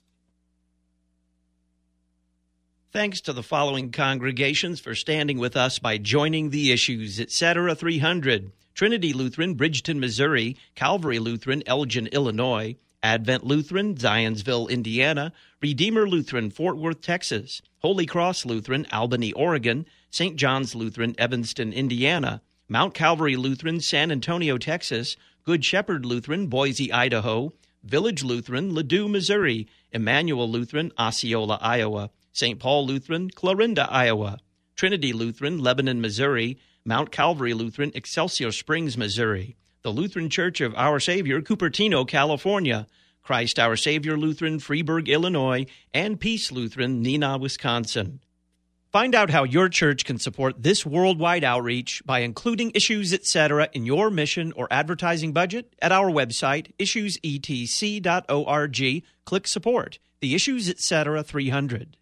Thanks to the following congregations for standing with us by joining the Issues, et cetera. three hundred, Trinity Lutheran, Bridgeton, Missouri, Calvary Lutheran, Elgin, Illinois, Advent Lutheran, Zionsville, Indiana, Redeemer Lutheran, Fort Worth, Texas, Holy Cross Lutheran, Albany, Oregon, Saint John's Lutheran, Evanston, Indiana, Mount Calvary Lutheran, San Antonio, Texas, Good Shepherd Lutheran, Boise, Idaho, Village Lutheran, Ladue, Missouri, Emmanuel Lutheran, Osceola, Iowa, Saint Paul Lutheran, Clarinda, Iowa, Trinity Lutheran, Lebanon, Missouri, Mount Calvary Lutheran, Excelsior Springs, Missouri, the Lutheran Church of Our Savior, Cupertino, California, Christ Our Savior Lutheran, Freeburg, Illinois, and Peace Lutheran, Neenah, Wisconsin. Find out how your church can support this worldwide outreach by including Issues Etc. in your mission or advertising budget at our website, issues e t c dot org. Click Support. The Issues Etc. three hundred.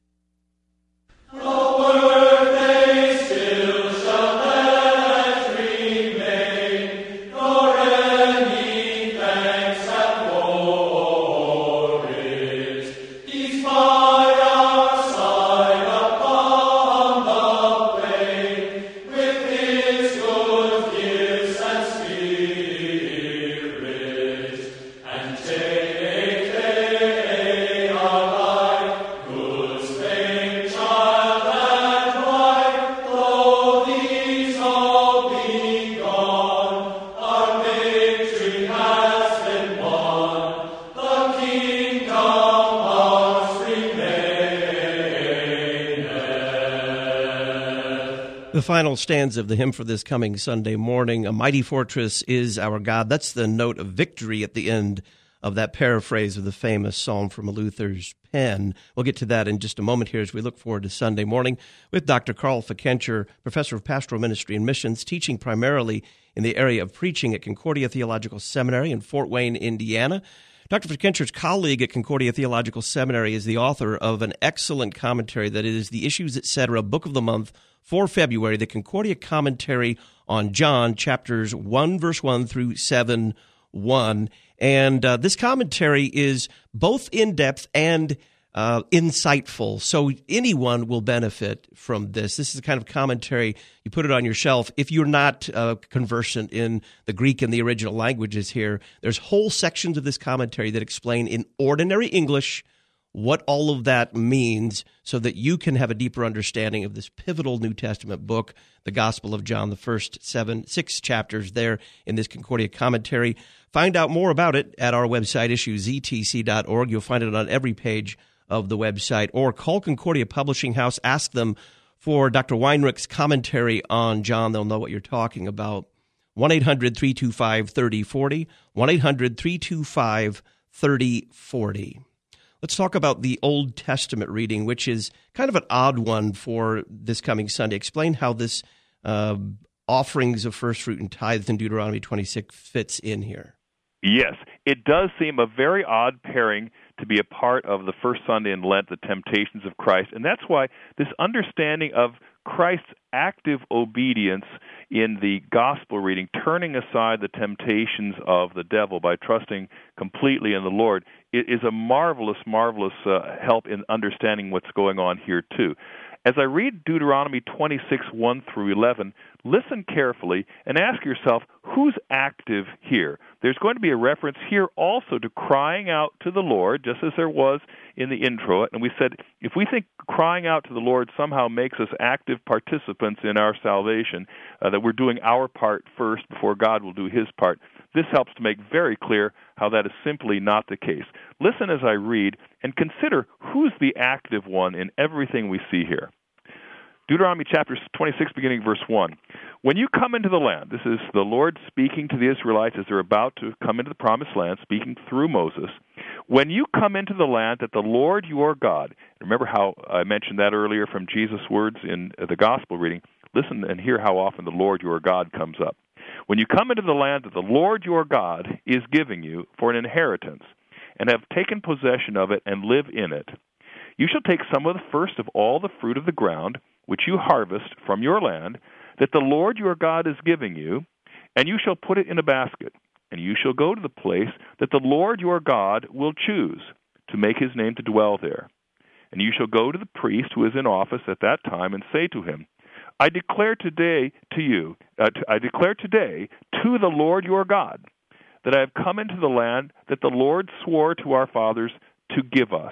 The final stanza of the hymn for this coming Sunday morning, "A Mighty Fortress is Our God." That's the note of victory at the end of that paraphrase of the famous psalm from Luther's pen. We'll get to that in just a moment here as we look forward to Sunday morning with Doctor Carl Fickenscher, professor of pastoral ministry and missions, teaching primarily in the area of preaching at Concordia Theological Seminary in Fort Wayne, Indiana. Doctor Fickenscher's colleague at Concordia Theological Seminary is the author of an excellent commentary that is the Issues Etc. Book of the Month for February, the Concordia Commentary on John, chapters one, verse one through seven, one. And uh, this commentary is both in-depth and uh, insightful, so anyone will benefit from this. This is the kind of commentary, you put it on your shelf. If you're not uh, conversant in the Greek and the original languages here, there's whole sections of this commentary that explain in ordinary English what all of that means so that you can have a deeper understanding of this pivotal New Testament book, the Gospel of John, the first seven, six chapters there in this Concordia commentary. Find out more about it at our website, issues e t c dot org. You'll find it on every page of the website. Or call Concordia Publishing House. Ask them for Doctor Weinrich's commentary on John. They'll know what you're talking about. one eight hundred three two five three oh four oh, one eight hundred three two five three oh four oh. Let's talk about the Old Testament reading, which is kind of an odd one for this coming Sunday. Explain how this uh, offerings of first fruit and tithes in Deuteronomy twenty-six fits in here. Yes, it does seem a very odd pairing to be a part of the first Sunday in Lent, the temptations of Christ. And that's why this understanding of Christ's active obedience in the gospel reading, turning aside the temptations of the devil by trusting completely in the Lord, it is a marvelous, marvelous uh, help in understanding what's going on here too. As I read Deuteronomy twenty-six, one through eleven, listen carefully and ask yourself, who's active here? There's going to be a reference here also to crying out to the Lord, just as there was in the intro. And we said, if we think crying out to the Lord somehow makes us active participants in our salvation, uh, that we're doing our part first before God will do his part, this helps to make very clear how that is simply not the case. Listen as I read and consider who's the active one in everything we see here. Deuteronomy chapter twenty-six, beginning verse one. When you come into the land, this is the Lord speaking to the Israelites as they're about to come into the promised land, speaking through Moses. When you come into the land that the Lord your God, remember how I mentioned that earlier from Jesus' words in the gospel reading, listen and hear how often the Lord your God comes up. When you come into the land that the Lord your God is giving you for an inheritance, and have taken possession of it and live in it, you shall take some of the first of all the fruit of the ground, which you harvest from your land, that the Lord your God is giving you, and you shall put it in a basket, and you shall go to the place that the Lord your God will choose to make his name to dwell there. And you shall go to the priest who is in office at that time and say to him, I declare today to you, uh, t- I declare today to the Lord your God that I have come into the land that the Lord swore to our fathers to give us.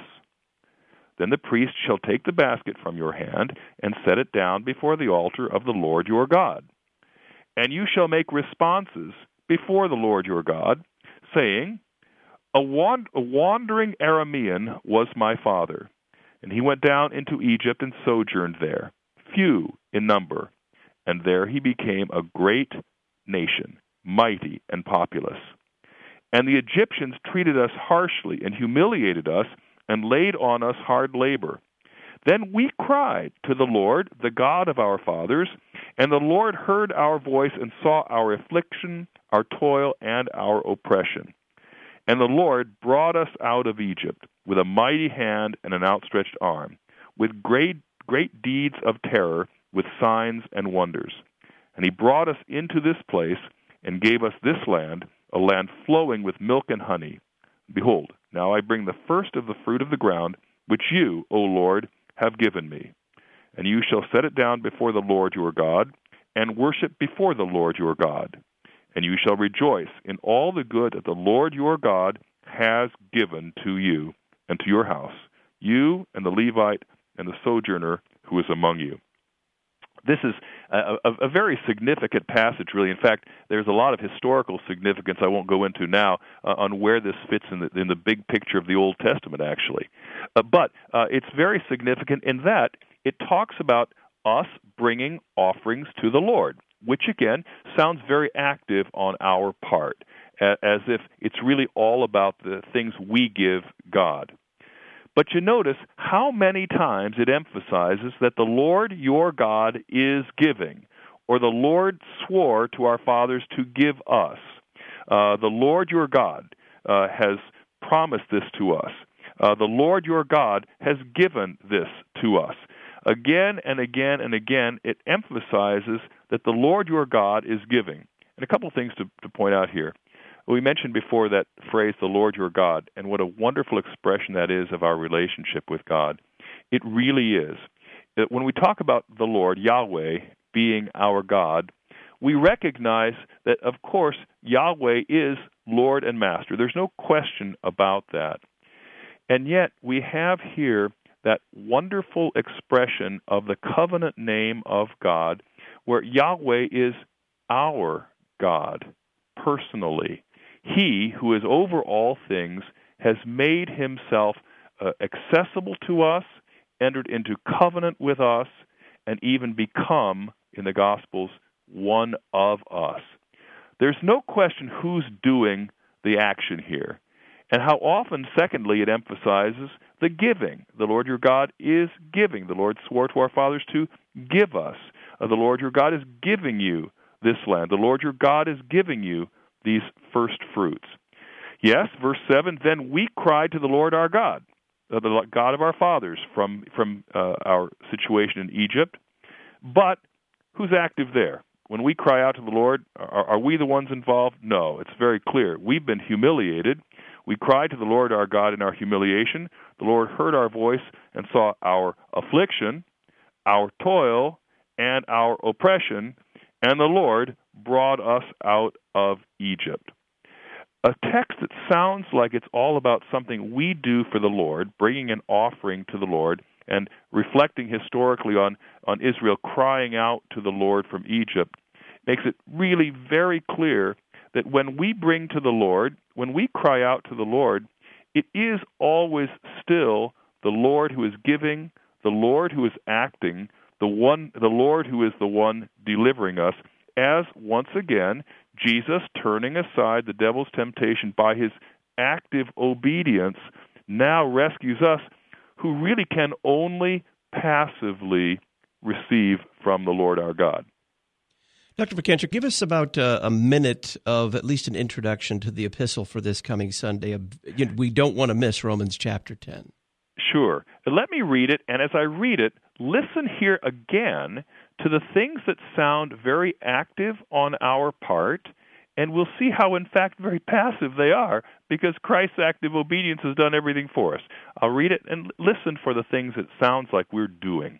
Then the priest shall take the basket from your hand and set it down before the altar of the Lord your God. And you shall make responses before the Lord your God, saying, A, wand- a wandering Aramean was my father, and he went down into Egypt and sojourned there, few in number, and there he became a great nation, mighty and populous. And the Egyptians treated us harshly and humiliated us and laid on us hard labor. Then we cried to the Lord, the God of our fathers, and the Lord heard our voice and saw our affliction, our toil, and our oppression. And the Lord brought us out of Egypt with a mighty hand and an outstretched arm, with great great deeds of terror, with signs and wonders. And he brought us into this place and gave us this land, a land flowing with milk and honey. Behold, now I bring the first of the fruit of the ground, which you, O Lord, have given me. And you shall set it down before the Lord your God, and worship before the Lord your God. And you shall rejoice in all the good that the Lord your God has given to you and to your house, you and the Levite and the sojourner who is among you. This is a, a, a very significant passage, really. In fact, there's a lot of historical significance I won't go into now uh, on where this fits in the, in the big picture of the Old Testament, actually. Uh, but uh, it's very significant in that it talks about us bringing offerings to the Lord, which, again, sounds very active on our part, as if it's really all about the things we give God. But you notice how many times it emphasizes that the Lord your God is giving, or the Lord swore to our fathers to give us. Uh, the Lord your God uh, has promised this to us. Uh, the Lord your God has given this to us. Again and again and again, it emphasizes that the Lord your God is giving. And a couple things to, to point out here. We mentioned before that phrase, the Lord your God, and what a wonderful expression that is of our relationship with God. It really is. When we talk about the Lord, Yahweh, being our God, we recognize that, of course, Yahweh is Lord and Master. There's no question about that. And yet, we have here that wonderful expression of the covenant name of God, where Yahweh is our God, personally. He, who is over all things, has made himself uh, accessible to us, entered into covenant with us, and even become, in the Gospels, one of us. There's no question who's doing the action here. And how often, secondly, it emphasizes the giving. The Lord your God is giving. The Lord swore to our fathers to give us. Uh, the Lord your God is giving you this land. The Lord your God is giving you these first fruits. Yes, verse seven, then we cried to the Lord our God, uh, the God of our fathers, from, from uh, our situation in Egypt. But who's active there? When we cry out to the Lord, are, are we the ones involved? No, it's very clear. We've been humiliated. We cried to the Lord our God in our humiliation. The Lord heard our voice and saw our affliction, our toil, and our oppression, and the Lord brought us out of Egypt. A text that sounds like it's all about something we do for the Lord, bringing an offering to the Lord, and reflecting historically on, on Israel crying out to the Lord from Egypt, makes it really very clear that when we bring to the Lord, when we cry out to the Lord, it is always still the Lord who is giving, the Lord who is acting, the one, the Lord who is the one delivering us, as once again, Jesus, turning aside the devil's temptation by his active obedience, now rescues us who really can only passively receive from the Lord our God. Doctor McKentrick, give us about uh, a minute of at least an introduction to the epistle for this coming Sunday. We don't want to miss Romans chapter ten. Sure. Let me read it, and as I read it, listen here again to the things that sound very active on our part, and we'll see how, in fact, very passive they are, because Christ's active obedience has done everything for us. I'll read it and listen for the things it sounds like we're doing.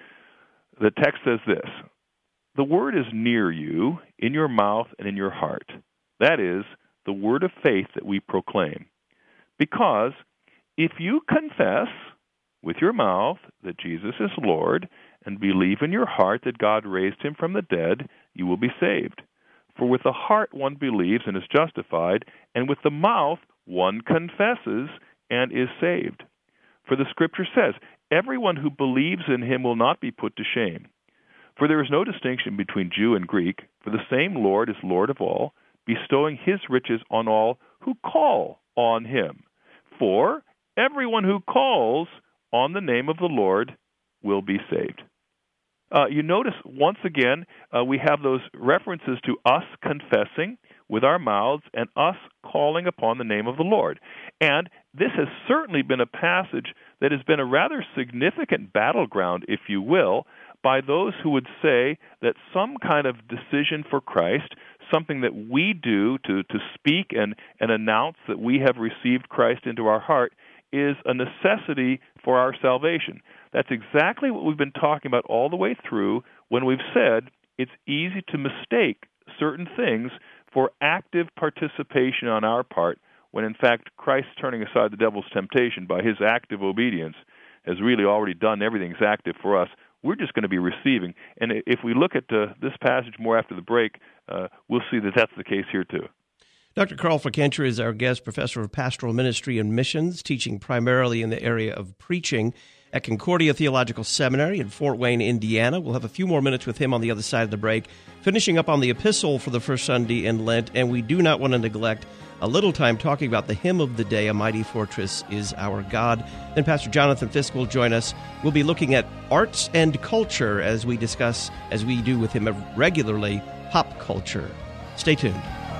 The text says this, "The word is near you, in your mouth and in your heart. That is, the word of faith that we proclaim. Because if you confess with your mouth that Jesus is Lord and believe in your heart that God raised him from the dead, you will be saved. For with the heart one believes and is justified, and with the mouth one confesses and is saved. For the Scripture says, everyone who believes in him will not be put to shame. For there is no distinction between Jew and Greek, for the same Lord is Lord of all, bestowing his riches on all who call on him. For everyone who calls on the name of the Lord will be saved. Uh, you notice, once again, uh, we have those references to us confessing with our mouths and us calling upon the name of the Lord. And this has certainly been a passage that has been a rather significant battleground, if you will, by those who would say that some kind of decision for Christ, something that we do to, to speak and, and announce that we have received Christ into our heart, is a necessity for our salvation. That's exactly what we've been talking about all the way through when we've said it's easy to mistake certain things for active participation on our part, when in fact Christ turning aside the devil's temptation by his active obedience has really already done everything that's active for us. We're just going to be receiving. And if we look at uh, this passage more after the break, uh, we'll see that that's the case here too. Doctor Carl Fickenscher is our guest, professor of pastoral ministry and missions, teaching primarily in the area of preaching at Concordia Theological Seminary in Fort Wayne, Indiana. We'll have a few more minutes with him on the other side of the break, finishing up on the epistle for the first Sunday in Lent, and we do not want to neglect a little time talking about the hymn of the day, A Mighty Fortress is Our God. Then Pastor Jonathan Fisk will join us. We'll be looking at arts and culture as we discuss, as we do with him regularly, pop culture. Stay tuned.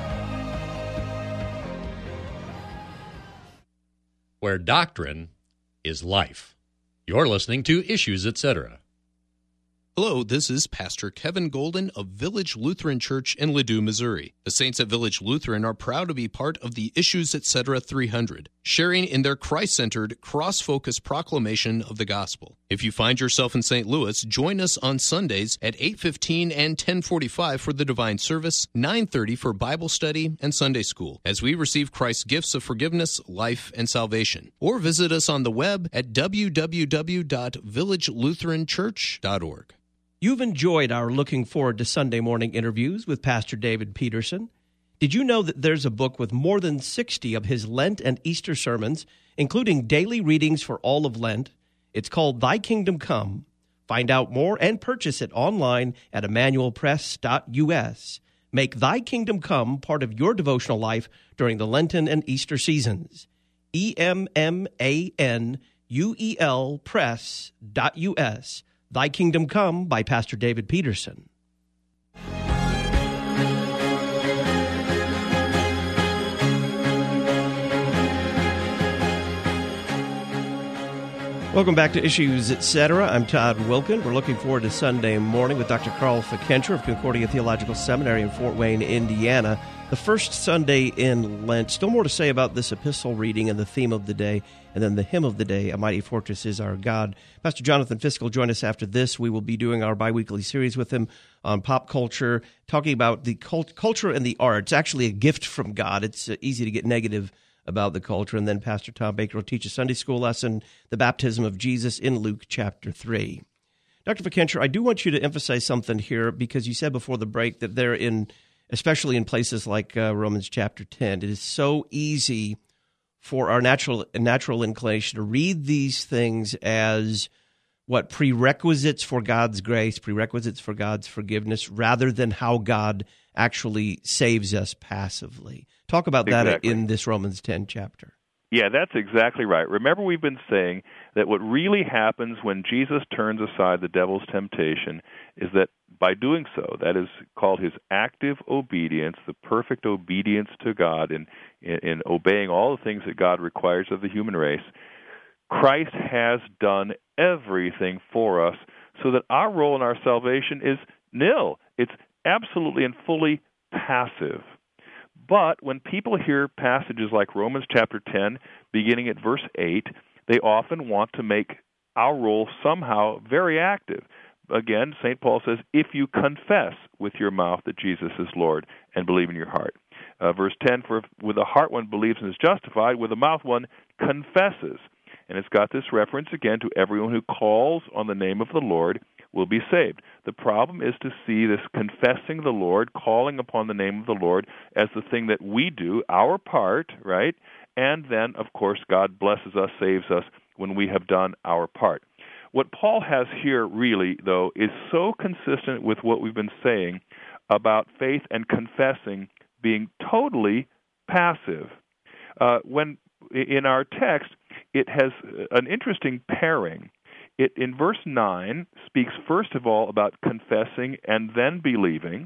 Where doctrine is life. You're listening to Issues, et cetera. Hello, this is Pastor Kevin Golden of Village Lutheran Church in Ladue, Missouri. The saints at Village Lutheran are proud to be part of the Issues, et cetera three hundred, sharing in their Christ-centered, cross-focused proclamation of the gospel. If you find yourself in Saint Louis, join us on Sundays at eight fifteen and ten forty-five for the divine service, nine thirty for Bible study and Sunday school, as we receive Christ's gifts of forgiveness, life, and salvation. Or visit us on the web at w w w dot village lutheran church dot org. You've enjoyed our Looking Forward to Sunday Morning interviews with Pastor David Peterson. Did you know that there's a book with more than sixty of his Lent and Easter sermons, including daily readings for all of Lent? It's called Thy Kingdom Come. Find out more and purchase it online at emmanuel press dot u s. Make Thy Kingdom Come part of your devotional life during the Lenten and Easter seasons. E M M A N U E L press dot u s. Thy Kingdom Come by Pastor David Peterson. Welcome back to Issues, et cetera. I'm Todd Wilkin. We're looking forward to Sunday morning with Doctor Carl Fickenscher of Concordia Theological Seminary in Fort Wayne, Indiana. The first Sunday in Lent. Still more to say about this epistle reading and the theme of the day, and then the hymn of the day, A Mighty Fortress is Our God. Pastor Jonathan Fisk will join us after this. We will be doing our biweekly series with him on pop culture, talking about the cult- culture and the arts. Actually a gift from God. It's uh, easy to get negative about the culture. And then Pastor Tom Baker will teach a Sunday school lesson, the baptism of Jesus in Luke chapter three. Doctor Fickenscher, I do want you to emphasize something here, because you said before the break that they're in, especially in places like uh, Romans chapter ten, it is so easy for our natural natural inclination to read these things as what prerequisites for God's grace, prerequisites for God's forgiveness, rather than how God actually saves us passively. Talk about Exactly. that in this Romans ten chapter. Yeah, that's exactly right. Remember, we've been saying that what really happens when Jesus turns aside the devil's temptation is that by doing so, that is called his active obedience, the perfect obedience to God in, in, in obeying all the things that God requires of the human race, Christ has done everything for us so that our role in our salvation is nil. It's absolutely and fully passive. But when people hear passages like Romans chapter ten, beginning at verse eight, they often want to make our role somehow very active. Again, Saint Paul says, if you confess with your mouth that Jesus is Lord and believe in your heart. Uh, verse ten, for with the heart one believes and is justified, with the mouth one confesses. And it's got this reference again to everyone who calls on the name of the Lord will be saved. The problem is to see this confessing the Lord, calling upon the name of the Lord as the thing that we do, our part, right? And then, of course, God blesses us, saves us when we have done our part. What Paul has here really, though, is so consistent with what we've been saying about faith and confessing being totally passive. Uh, when in our text, it has an interesting pairing. it in verse nine speaks first of all about confessing and then believing.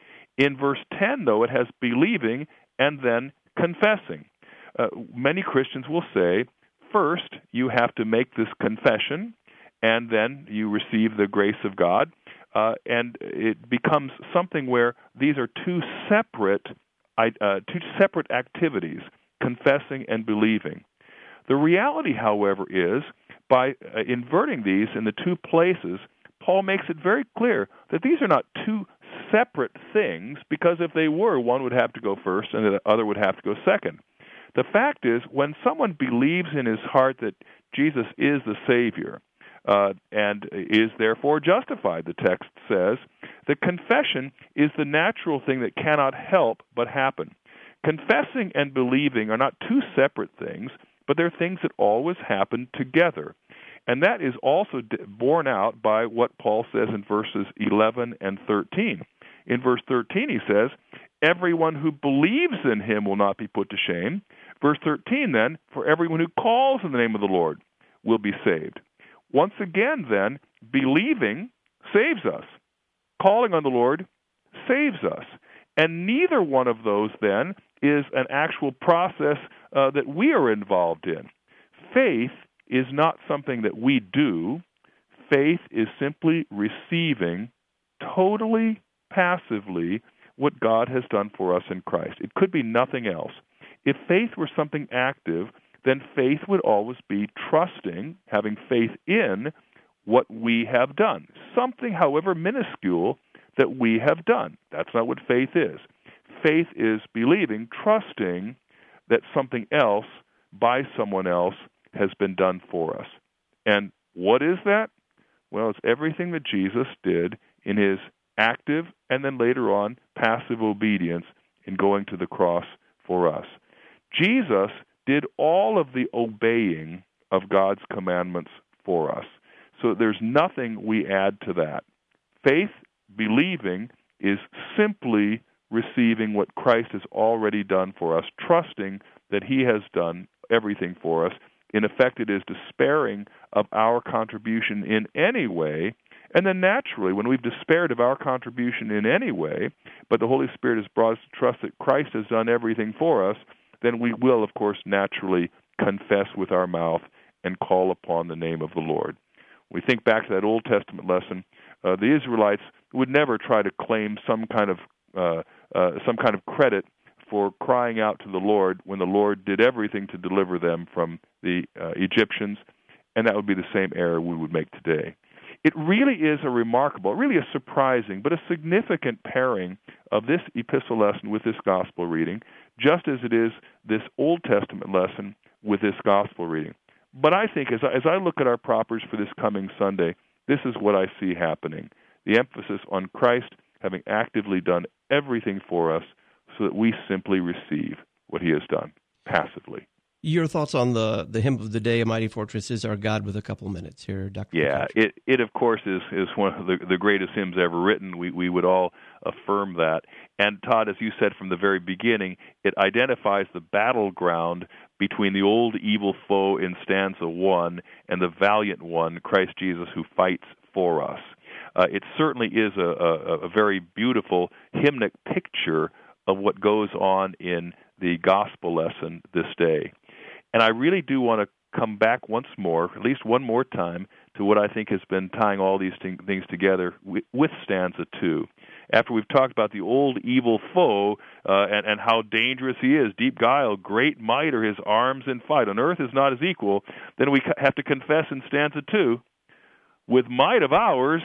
In verse ten, though, it has believing and then confessing. Uh, many Christians will say, first, you have to make this confession, and then you receive the grace of God. Uh, and it becomes something where these are two separate, uh, two separate activities, confessing and believing. The reality, however, is by uh, inverting these in the two places, Paul makes it very clear that these are not two separate things, because if they were, one would have to go first and the other would have to go second. The fact is, when someone believes in his heart that Jesus is the Savior uh, and is therefore justified, the text says, the confession is the natural thing that cannot help but happen. Confessing and believing are not two separate things, but they're things that always happen together. And that is also borne out by what Paul says in verses eleven and thirteen. In verse thirteen he says, everyone who believes in him will not be put to shame. Verse thirteen then, for everyone who calls in the name of the Lord will be saved. Once again then, believing saves us. Calling on the Lord saves us. And neither one of those then is an actual process uh, that we are involved in. Faith is not something that we do. Faith is simply receiving totally passively what God has done for us in Christ. It could be nothing else. If faith were something active, then faith would always be trusting, having faith in what we have done. Something, however minuscule, that we have done. That's not what faith is. Faith is believing, trusting that something else by someone else has been done for us. And what is that? Well, it's everything that Jesus did in his active and then later on passive obedience in going to the cross for us. Jesus did all of the obeying of God's commandments for us. So there's nothing we add to that. Faith, believing, is simply receiving what Christ has already done for us, trusting that he has done everything for us. In effect, it is despairing of our contribution in any way. And then naturally, when we've despaired of our contribution in any way, but the Holy Spirit has brought us to trust that Christ has done everything for us, then we will, of course, naturally confess with our mouth and call upon the name of the Lord. We think back to that Old Testament lesson. Uh, the Israelites would never try to claim some kind of uh, uh, some kind of credit for crying out to the Lord when the Lord did everything to deliver them from the uh, Egyptians, and that would be the same error we would make today. It really is a remarkable, really a surprising, but a significant pairing of this epistle lesson with this gospel reading, just as it is this Old Testament lesson with this gospel reading. But I think as I, as I look at our propers for this coming Sunday, this is what I see happening. The emphasis on Christ having actively done everything for us so that we simply receive what he has done passively. Your thoughts on the, the hymn of the day, A Mighty Fortress is Our God, with a couple of minutes here, Doctor Yeah, it, it of course is, is one of the, the greatest hymns ever written. We, we would all affirm that. And Todd, as you said from the very beginning, it identifies the battleground between the old evil foe in stanza one and the valiant one, Christ Jesus, who fights for us. Uh, it certainly is a, a, a very beautiful hymnic picture of what goes on in the gospel lesson this day. And I really do want to come back once more, at least one more time, to what I think has been tying all these thing, things together with, with stanza two. After we've talked about the old evil foe uh, and, and how dangerous he is, deep guile, great might are his arms in fight. On earth is not his equal. Then we have to confess in stanza two, with might of ours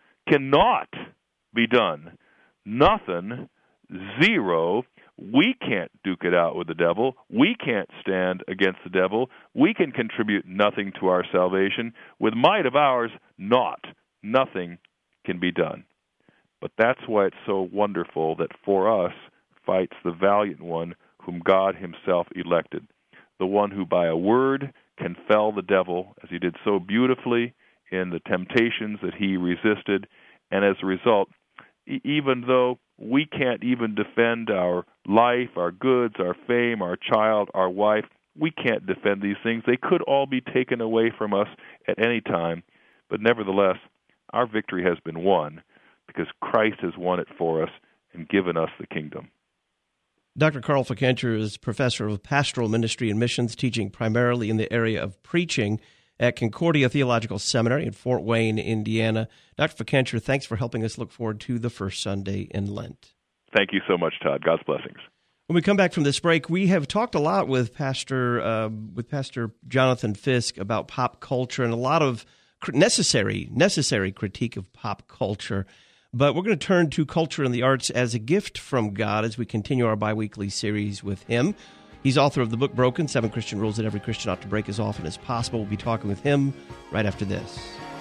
cannot be done. Nothing, zero. We can't duke it out with the devil. We can't stand against the devil. We can contribute nothing to our salvation. With might of ours, not. Nothing can be done. But that's why it's so wonderful that for us fights the valiant one whom God himself elected, the one who by a word can fell the devil, as he did so beautifully in the temptations that he resisted. And as a result, even though we can't even defend our life, our goods, our fame, our child, our wife, we can't defend these things. They could all be taken away from us at any time. But nevertheless, our victory has been won because Christ has won it for us and given us the kingdom. Doctor Carl Fickenscher is professor of pastoral ministry and missions, teaching primarily in the area of preaching at Concordia Theological Seminary in Fort Wayne, Indiana. Doctor Fickenscher, thanks for helping us look forward to the first Sunday in Lent. Thank you so much, Todd. God's blessings. When we come back from this break, we have talked a lot with Pastor uh, with Pastor Jonathan Fisk about pop culture and a lot of necessary necessary critique of pop culture. But we're going to turn to culture and the arts as a gift from God as we continue our biweekly series with him. He's author of the book Broken, Seven Christian Rules That Every Christian Ought to Break as Often as Possible. We'll be talking with him right after this.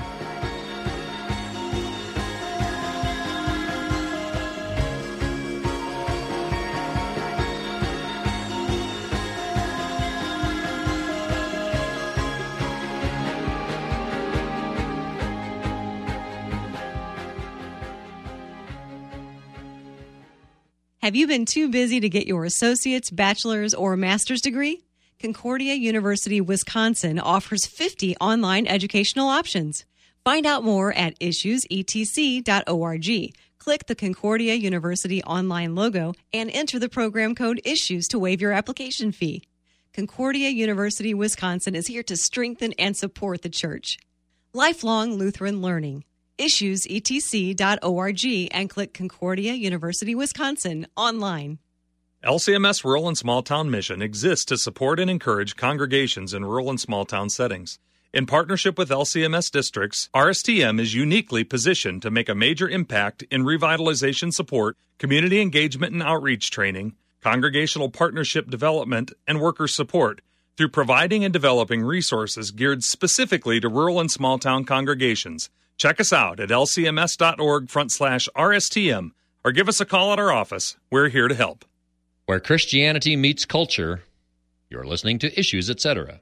Have you been too busy to get your associate's, bachelor's, or master's degree? Concordia University, Wisconsin offers fifty online educational options. Find out more at issues e t c dot org. Click the Concordia University online logo and enter the program code ISSUES to waive your application fee. Concordia University, Wisconsin is here to strengthen and support the church. Lifelong Lutheran Learning. issues e t c dot org and click Concordia University, Wisconsin online. L C M S Rural and Small Town Mission exists to support and encourage congregations in rural and small town settings. In partnership with L C M S districts, R S T M is uniquely positioned to make a major impact in revitalization support, community engagement and outreach training, congregational partnership development, and worker support through providing and developing resources geared specifically to rural and small town congregations. Check us out at lcms.org front slash RSTM or give us a call at our office. We're here to help. Where Christianity meets culture, you're listening to Issues, et cetera.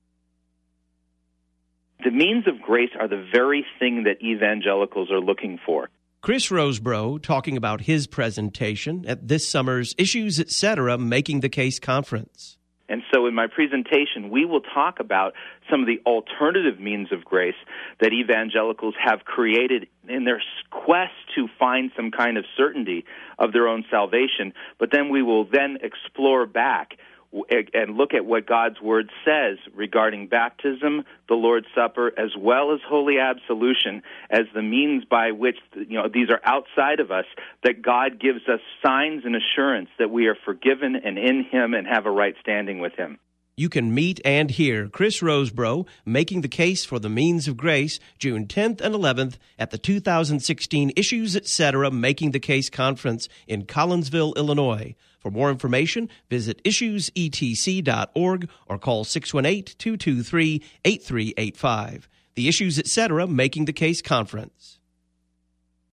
The means of grace are the very thing that evangelicals are looking for. Chris Rosebrough talking about his presentation at this summer's Issues, et cetera. Making the Case conference. And so in my presentation, we will talk about some of the alternative means of grace that evangelicals have created in their quest to find some kind of certainty of their own salvation. But then we will then explore back and look at what God's Word says regarding baptism, the Lord's Supper, as well as holy absolution as the means by which, you know, these are outside of us, that God gives us signs and assurance that we are forgiven and in Him and have a right standing with Him. You can meet and hear Chris Rosebrough making the case for the means of grace June tenth and eleventh at the two thousand sixteen Issues, et cetera. Making the Case conference in Collinsville, Illinois. For more information, visit issues e t c dot org or call six one eight, two two three, eight three eight five. The Issues, et cetera. Making the Case conference.